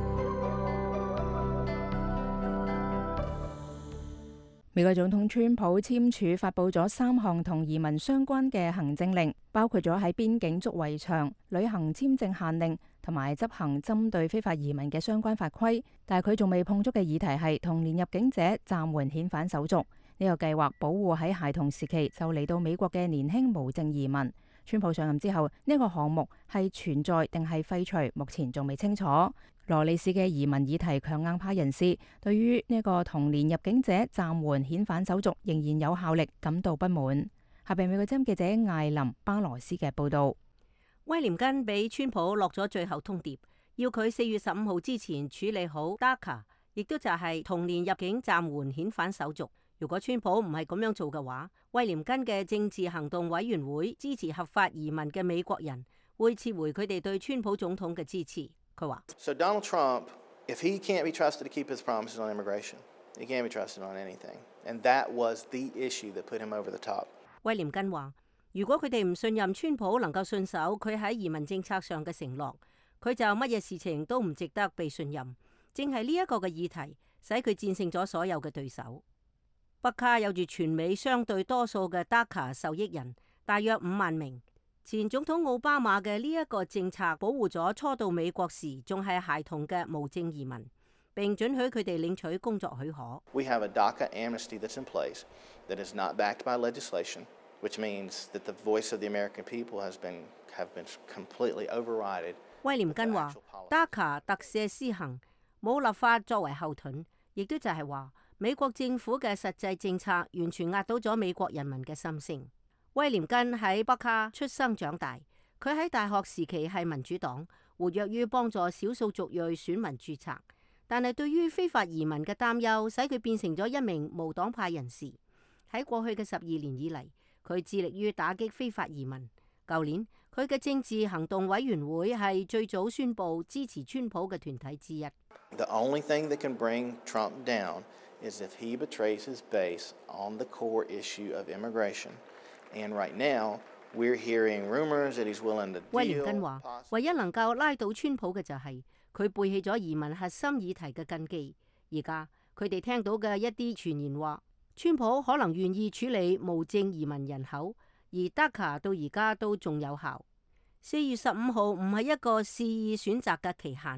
Speaker 3: 美國總統川普簽署發佈咗3項同移民相關嘅行政令，包括咗喺邊境築圍牆、旅行簽證限令同埋執行針對非法移民嘅相關法規。但係佢仲未碰觸嘅議題係童年入境者暫緩遣返手續。呢個計劃保護喺孩童時期就嚟到美國嘅年輕無證移民。川普上任之後，呢個項目係存在定係廢除，目前仲未清楚。羅利市嘅移民議題強硬派人士對於呢個童年入境者暫緩遣返手續仍然有效力感到不滿。下邊美國之音記者艾琳巴羅斯嘅報道。
Speaker 5: 威廉根俾川普落咗最後通牒，要佢4月15號之前處理好 DACA， 亦都就係童年入境暫緩遣返手續。如果川普唔係咁樣做嘅話，威廉根嘅政治行動委員會支持合法移民嘅美國人會撤回佢哋對川普總統嘅支持。佢話
Speaker 12: ：So Donald Trump, if he can't be trusted to keep his promises on immigration, he can't be trusted on anything. And that was the issue that put him over the top.
Speaker 5: 威廉根話：如果佢哋唔信任川普能夠信守佢喺移民政策上嘅承諾，佢就乜嘢事情都唔值得被信任。正係呢一個嘅議題，使佢戰勝咗所有嘅對手。北卡有住全美相對多數嘅 DACA 受益人，大約5萬名。前總統奧巴馬嘅呢一個政策保護咗初到美國時仲係孩童嘅無證移民，並准許佢哋領取工作許可。
Speaker 12: We have a DACA amnesty that's in place that is not backed by legislation, which means that the voice of the American people have been completely overridden.
Speaker 5: 威廉根話 ：DACA 特赦施行，冇立法作為後盾，亦都就係話美國政府嘅實際政策完全壓倒咗美國人民嘅心聲。威廉根喺北卡出生長大，佢喺大學時期係民主黨，活躍於幫助少數族裔選民註冊，但係對於非法移民嘅擔憂，使佢變成咗一名無黨派人士。喺過去嘅12年以嚟，佢致力於打擊非法移民。舊年，佢嘅政治行動委員會係最早宣布支持川普嘅團體之一。
Speaker 12: The only thing that can bring Trump down is if he betrays his base on the core issue of immigration. And right now, we're hearing rumors that he's willing to deal.
Speaker 5: 威廉根話：唯一能夠拉到川普嘅就係佢背棄咗移民核心議題嘅根基。而家佢哋聽到嘅一啲傳言話，川普可能願意處理無證移民人口，而 DACA 到而家都仲有效。4月15號唔係一個肆意選擇嘅期限，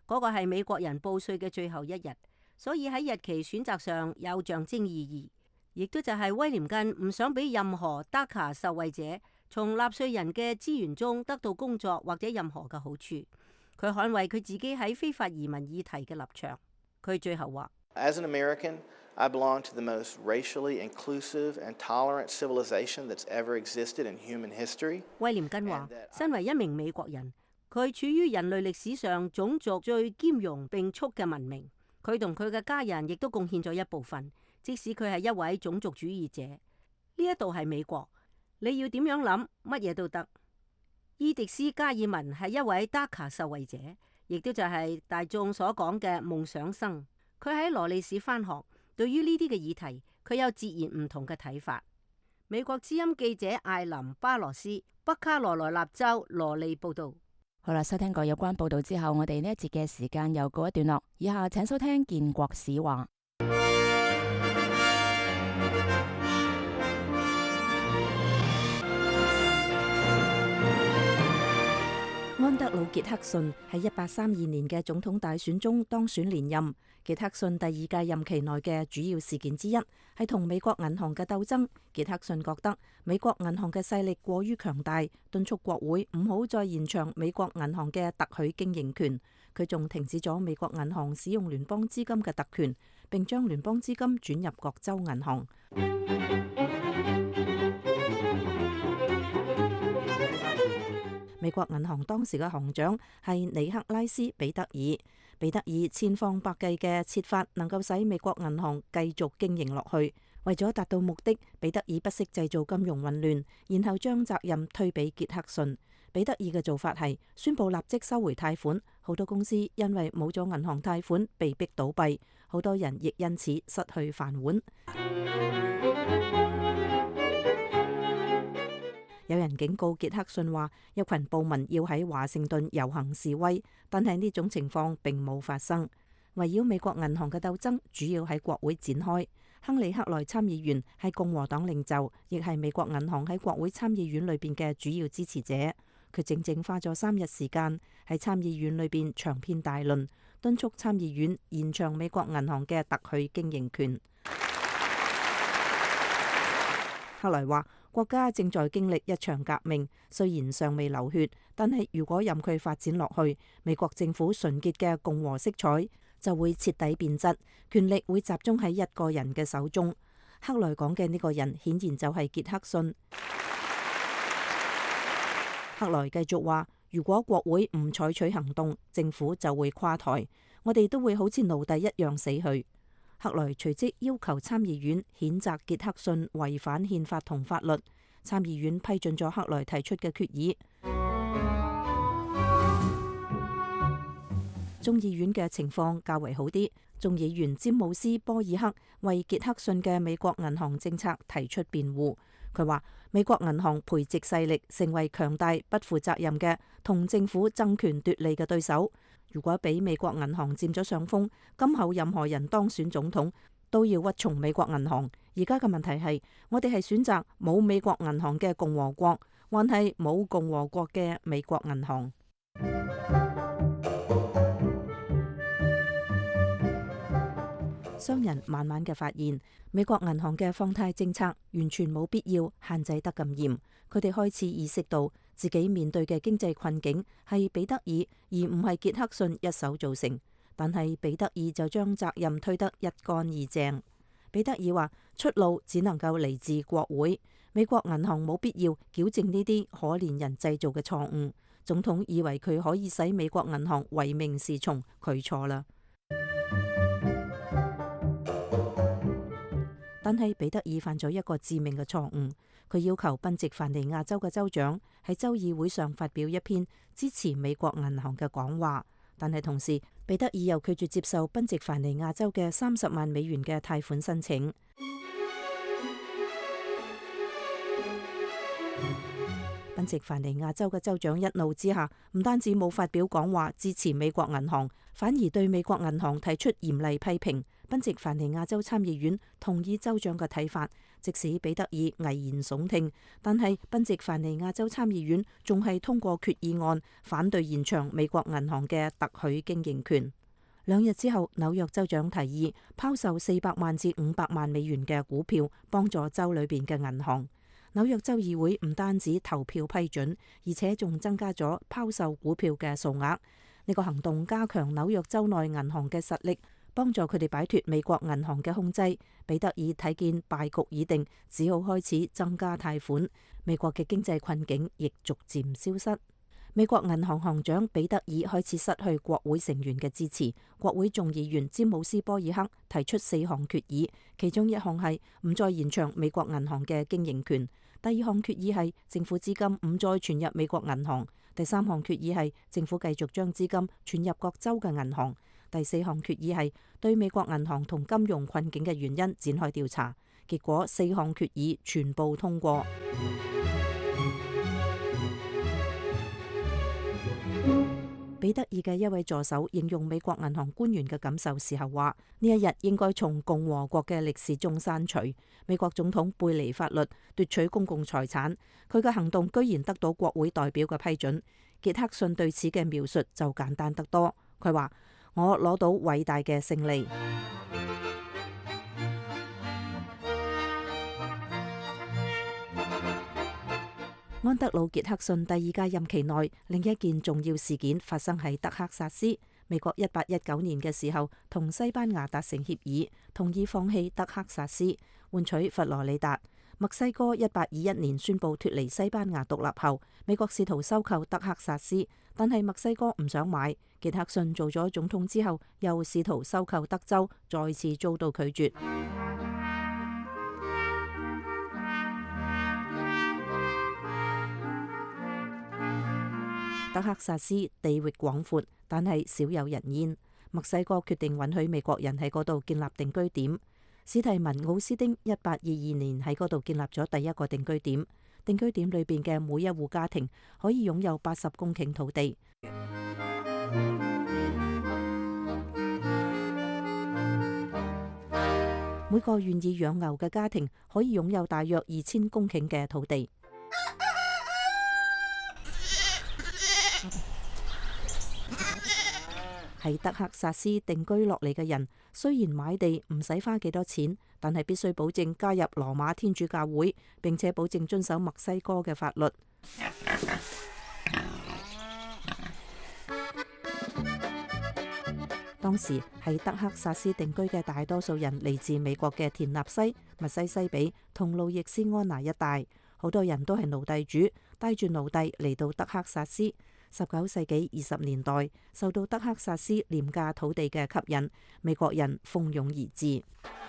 Speaker 5: 嗰個係美國人報稅嘅最後一日，所以喺日期選擇上有象徵意義，亦都就係威廉根唔想俾任何 DACA 受惠者從納稅人嘅資源中得到工作或者任何嘅好處。佢捍衛佢自己喺非法移民議題嘅立場。佢最後話
Speaker 12: ：As an American, I belong to the most racially inclusive and tolerant civilization that's ever existed in human history.
Speaker 5: 威廉根話：身為一名美國人，佢處於人類歷史上種族最兼容並蓄嘅文明。佢同佢嘅家人亦都貢獻咗一部分，即使佢係一位種族主義者。呢一度係美國，你要點樣諗，乜嘢都得。伊迪斯加爾文係一位 DACA 受惠者，亦都就係大眾所講嘅夢想生。佢喺羅利市返學，對於呢啲嘅議題，佢有截然唔同嘅睇法。美國之音記者艾琳巴羅斯，北卡羅來納州羅利報道。
Speaker 3: 好啦，收聽過有關報道之後，我哋呢一節嘅時間又告一段落。以下請收聽建國史話。安德魯·傑克遜喺1832年嘅總統大選中當選連任。傑克遜第二屆任期內嘅主要事件之一係同美國銀行嘅鬥爭。傑克遜覺得美國銀行嘅勢力過於強大，敦促國會唔好再延長美國銀行嘅特許經營權。佢仲停止咗美國銀行使用聯邦資金嘅特權，並將聯邦資金轉入各州銀行。美國銀行當時嘅行長係尼克拉斯·彼得爾。彼得爾千方百計嘅設法能夠使美國銀行繼續經營落去。為咗達到目的，彼得爾不惜製造金融混亂，然後將責任推俾傑克遜。彼得爾嘅做法係宣布立即收回貸款，好多公司因為冇咗銀行貸款被逼倒閉，好多人亦因此失去飯碗。有人警告傑克遜話，一群暴民要喺華盛頓遊行示威，但係呢種情況並冇發生。圍繞美國銀行嘅鬥爭主要喺國會展開。亨利·克萊參議員係共和黨領袖，亦係美國銀行喺國會參議院裏邊嘅主要支持者。佢整整花咗3日時間喺參議院裏邊長篇大論，敦促參議院延長美國銀行嘅特許經營權。克萊話：國家正在經歷一場革命，雖然尚未流血，但係如果任佢發展落去，美國政府純潔嘅共和色彩就會徹底變質，權力會集中喺一個人嘅手中。克萊講嘅呢個人顯然就係傑克遜。克萊繼續話：如果國會唔採取行動，政府就會垮台，我哋都會好似奴隸一樣死去。克萊隨即要求參議院譴責傑克遜違反憲法同法律。參議院批准咗克萊提出嘅決議。眾議院嘅情況較為好啲。眾議員詹姆斯·波爾克為傑克遜嘅美國銀行政策提出辯護。佢話美國銀行培植勢力成為強大不負責任嘅同政府爭權奪利嘅對手。如果俾美國銀行佔咗上風，今後任何人當選總統都要屈從美國銀行。而家嘅問題係，我哋係選擇冇美國銀行嘅共和國，還係冇共和國嘅美國銀行？商人慢慢嘅發現，美國銀行嘅放貸政策完全冇必要限制得咁嚴。佢哋開始意識到自己面對嘅經濟困境係彼得爾而唔係傑克遜一手造成，但係彼得爾就將責任推得一乾二淨。彼得爾話：出路只能夠嚟自國會，美國銀行冇必要矯正呢啲可憐人製造嘅錯誤。總統以為佢可以使美國銀行唯命是從，佢錯啦。但係彼得爾犯咗一個致命嘅錯誤，佢要求賓夕凡尼亞州嘅州長喺州議會上發表一篇支持美國銀行嘅講話，但係同時彼得爾又拒絕接受賓夕凡尼亞州嘅30萬美元嘅貸款申請。
Speaker 7: 賓夕凡尼亞州嘅州長一怒之下，唔單止冇發表講話支持美國銀行，反而對美國銀行提出嚴厲批評。賓夕凡尼亞州參議院同意州長嘅睇法，即使彼得爾危言聳聽，但係賓夕凡尼亞州參議院仲係通過決議案，反對延長美國銀行嘅特許經營權。2日之後，紐約州長提議拋售400萬至500萬美元嘅股票，幫助州裏邊嘅銀行。紐約州議會唔單止投票批准，而且仲增加咗拋售股票嘅數額。呢個行動加強紐約州內銀行嘅實力，幫助佢哋擺脫美國銀行嘅控制。彼得爾睇見敗局已定，只好開始增加貸款。美國嘅經濟困境亦逐漸消失。美國銀行行長彼得爾開始失去國會成員嘅支持。國會眾議員詹姆斯·波爾克提出4項決議，其中一項係唔再延長美國銀行嘅經營權；第2項決議係政府資金唔再存入美國銀行；第3項決議係政府繼續將資金存入各州嘅銀行；第4項決議係對美國銀行同金融困境嘅原因展開調查。結果4項決議全部通過。彼得爾嘅一位助手形容美國銀行官員嘅感受時候話：呢一日應該從共和國嘅歷史中刪除。美國總統背離法律，奪取公共財產，佢嘅行動居然得到國會代表嘅批准。傑克遜對此嘅描述就簡單得多，佢話：我攞到偉大嘅勝利。安德魯·傑克遜第2屆任期內，另一件重要事件發生喺德克薩斯。美國1819年嘅時候，同西班牙達成協議，同意放棄德克薩斯，換取佛羅里達。墨西哥1821年宣布脫離西班牙獨立後，美國試圖收購德克薩斯，但係墨西哥唔想買。傑克遜做咗總統之後，又試圖收購德州，再次遭到拒絕。德克薩斯地域廣闊，但係少有人煙。墨西哥決定允許美國人喺嗰度建立定居點。史提文奧斯丁1822年喺嗰度建立咗第一個定居點。定居點裏邊嘅每一戶家庭可以擁有80公頃土地。每個願意養牛嘅家庭可以擁有大約2000公頃嘅土地。喺德克薩斯定居落嚟嘅人，雖然買地唔使花幾多錢，但係必須保證加入羅馬天主教會，並且保證遵守墨西哥嘅法律。當時喺德克薩斯定居嘅大多數人嚟自美國嘅田納西、密西西比同路易斯安那一帶，好多人都係奴隸主，帶住奴隸嚟到德克薩斯。19世紀20年代，受到德克薩斯廉價土地嘅吸引，美國人蜂擁而至。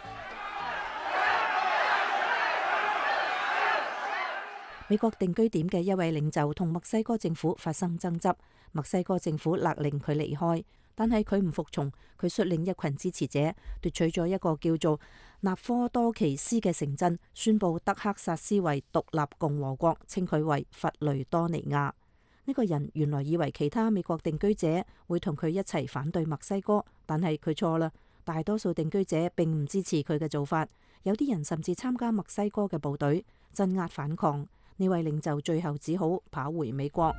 Speaker 7: 美國定居點嘅一位領袖同墨西哥政府發生爭執，墨西哥政府勒令佢離開，但係佢唔服從，佢率領一群支持者奪取咗一個叫做納科多奇斯嘅城鎮，宣布德克薩斯為獨立共和國，稱佢為佛雷多尼亞。呢個人原來以為其他美國定居者會同佢一齊反對墨西哥，但係佢錯啦。大多數定居者並唔支持佢嘅做法，有啲人甚至參加墨西哥嘅部隊鎮壓反抗。呢位領袖最後只好跑回美國。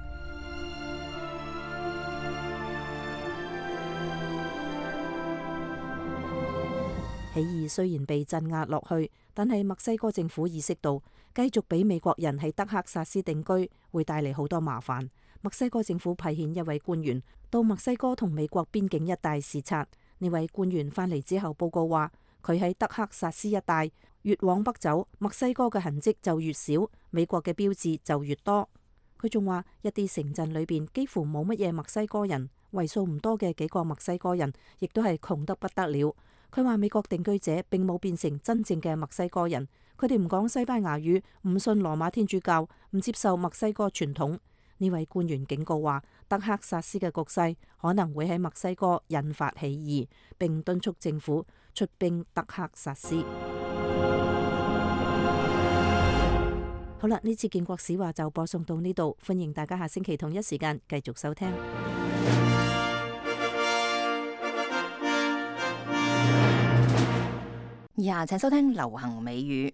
Speaker 7: 起義雖然被鎮壓落去，但係墨西哥政府意識到繼續俾美國人喺德克薩斯定居會帶嚟好多麻煩。墨西哥政府派遣一位官員到墨西哥同美國邊境一帶視察。呢位官員返嚟之後報告話，佢喺德克薩斯一帶越往北走，墨西哥嘅痕跡就越少，美國嘅標誌就越多。佢仲話一啲城鎮裏邊幾乎冇乜嘢墨西哥人，為數唔多嘅幾個墨西哥人亦都係窮得不得了。佢話美國定居者並冇變成真正嘅墨西哥人，佢哋唔講西班牙語，唔信羅馬天主教，唔接受墨西哥傳統。呢位官員警告話，德克薩斯嘅局勢可能會喺墨西哥引發起義，並敦促政府出兵德克薩斯。 好啦，呢次建國史話就播送到呢度，歡迎大家下星期同一時間繼續收聽。
Speaker 3: 以下請收聽流行美語。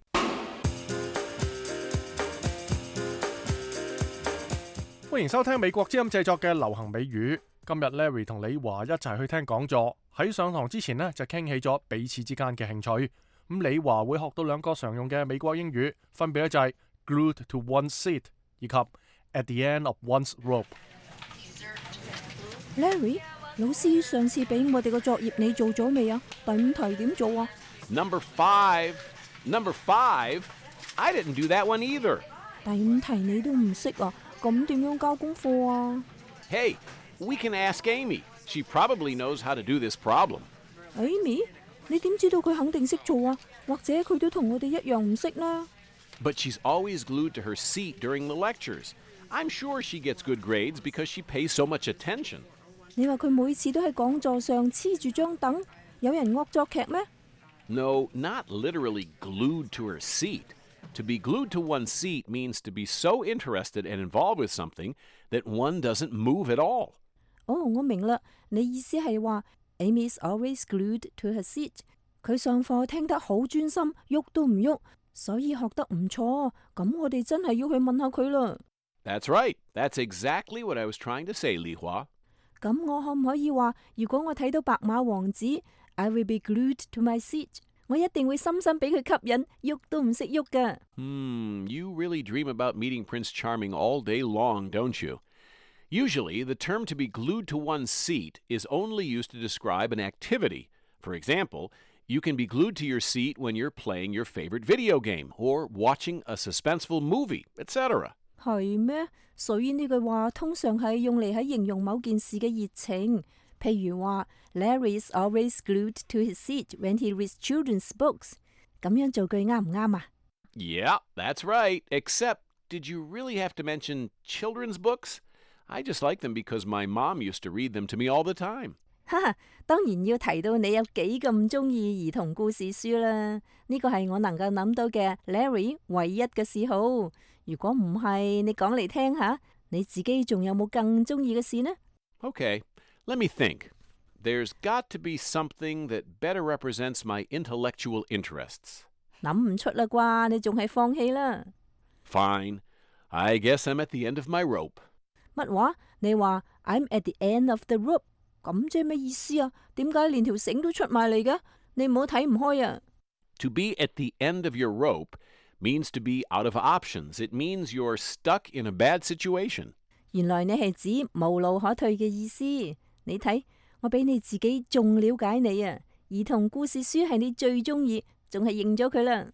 Speaker 2: 歡迎收聽美國之音製作嘅流行美語。今日 Larry 同李華一齊去聽講座。喺上堂之前呢，就傾起咗彼此之間嘅興趣。咁李華會學到兩個常用嘅美國英語，分別咧就係 glued to one's seat 以及 at the end of one's
Speaker 7: rope。Larry， 老師上次俾我哋個作業你做咗未啊？第5題點做啊？
Speaker 13: Number 5, I didn't do that one either.
Speaker 7: 第5題你都唔識啊？咁點樣交功課啊？
Speaker 13: Hey, we can ask Amy. She probably knows how to do this problem.
Speaker 7: Amy， 你點知道佢肯定識做啊？或者佢都同我哋一樣唔識呢？
Speaker 13: But she's always glued to her seat during the lectures. I'm sure she gets good grades because she pays so much attention.
Speaker 7: 你話佢每次都喺講座上黐住張凳，有人惡作劇咩？
Speaker 13: No, not literally glued to her seat. To be glued to one's seat means to be so interested and involved with something that one doesn't move at all.
Speaker 7: 哦，我明啦，你意思係話 Amy is always glued to her seat。佢上課聽得好專心，喐都唔喐，所以學得唔錯。咁我哋真係要去問下佢啦。
Speaker 13: That's right. That's exactly what I was trying to say, Li Hua.
Speaker 7: 咁我可唔可以話，如果我睇到白馬王子 I will be glued to my seat， 我一定會深深俾佢吸引，喐都唔識喐㗎。
Speaker 13: You really dream about meeting Prince Charming all day long, don't you? Usually, the term to be glued to one's seat is only used to describe an activity. For example, you can be glued to your seat when you're playing your favorite video game or watching a suspenseful movie, etc.
Speaker 7: 係咩？所以呢句話通常係用嚟喺形容某件事嘅熱情。譬如話 Larry is always glued to his seat when he reads children's books。咁樣造句啱唔啱啊？
Speaker 13: Yeah, that's right. Except, did you really have to mention children's books? I just like them because my mom used to read them to me all the time.
Speaker 7: 哈哈，當然要提到你有幾咁中意兒童故事書啦。呢個係我能夠諗到嘅 Larry 唯一嘅嗜好。如果唔係，你講嚟聽下，你自己仲有冇更中意嘅事呢？
Speaker 13: Okay, let me think. There's got to be something that better represents my intellectual interests.
Speaker 7: 諗唔出啦啩，你仲係放棄啦。
Speaker 13: Fine. I guess I'm at the end of my rope.
Speaker 7: 乜話？你話 I'm at the end of the rope， 咁即係咩意思啊？點解連條繩都出埋嚟嘅？你唔好睇唔開啊！
Speaker 13: To be at the end of your rope means to be out of options. It means you're stuck in a bad situation.
Speaker 7: 原來你係指無路可退嘅意思。你睇，我比你自己仲了解你啊！兒童故事書係你最中意，仲係認咗佢啦。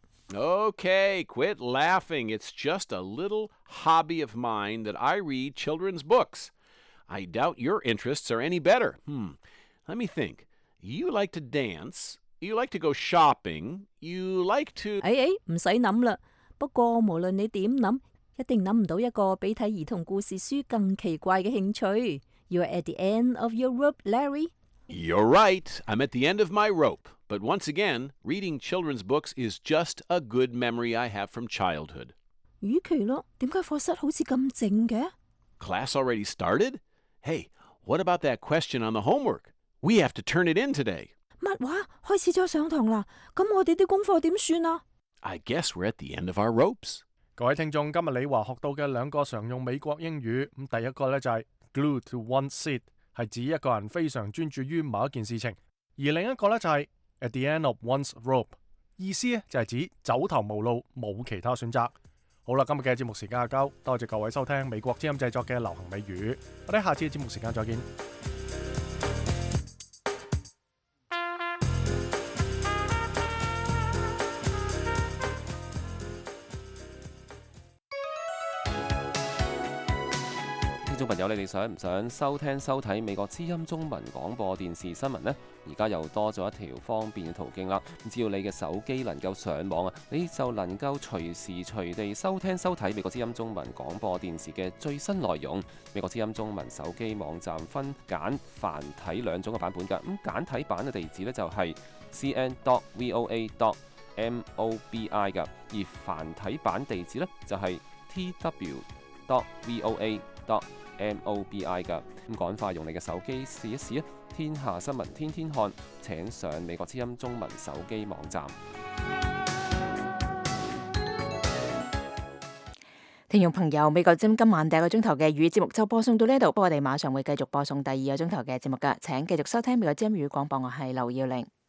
Speaker 13: Okay, quit laughing. It's just a little hobby of mine that I read children's books. I doubt your interests are any better. Let me think. You like to dance. You like to go shopping. You like to...
Speaker 7: 唔使諗啦。不過無論你點諗，一定諗唔到一個比睇兒童故事書更奇怪嘅興趣。You're at the end of your rope, Larry.
Speaker 13: You're right. I'm at the end of my rope. But once again, reading children's books is just a good memory I have from childhood.
Speaker 7: 與其咯，點解課室好似咁靜嘅？
Speaker 13: Class already started? Hey, what about that question on the homework? We have to turn it in today.
Speaker 7: 乜話？開始咗上堂啦？咁我哋啲功課點算啊？
Speaker 13: I guess we're at the end of our ropes.
Speaker 2: 各位聽眾，今日李華學到嘅兩個常用美國英語，第一個呢就係 glued to one's seat， 係指一個人非常專注於某一件事情；而另一個呢就係at the end of one's rope， 意思呢就係指走投無路，冇其他選擇。好啦，今日嘅節目時間係夠，多謝各位收聽美國之音製作嘅流行美語，我哋下次嘅節目時間再見。
Speaker 14: 聽眾朋友，你哋想唔想收聽收睇美國之音中文廣播電視新聞呢？而家又多咗一條方便嘅途徑啦！只要你嘅手機能夠上網啊，你就能夠隨時隨地收聽收睇美國之音中文廣播電視嘅最新內容。美國之音中文手機網站分簡繁體兩種嘅版本㗎。咁簡體版嘅地址呢，就係cn.voa.com .mobi 㗎，而繁體版地址呢，就係 tw.voa.mobi 㗎。咁趕快用你嘅手機試一試啊！天下新聞天天看，請上美國之音中文手機網站。
Speaker 3: 聽眾朋友，美國之音今晚第一個鐘頭嘅語節目就播送到呢度，不過我哋馬上會繼續播送第二個鐘頭嘅節目㗎，請繼續收聽美國之音語廣播，我係劉耀玲。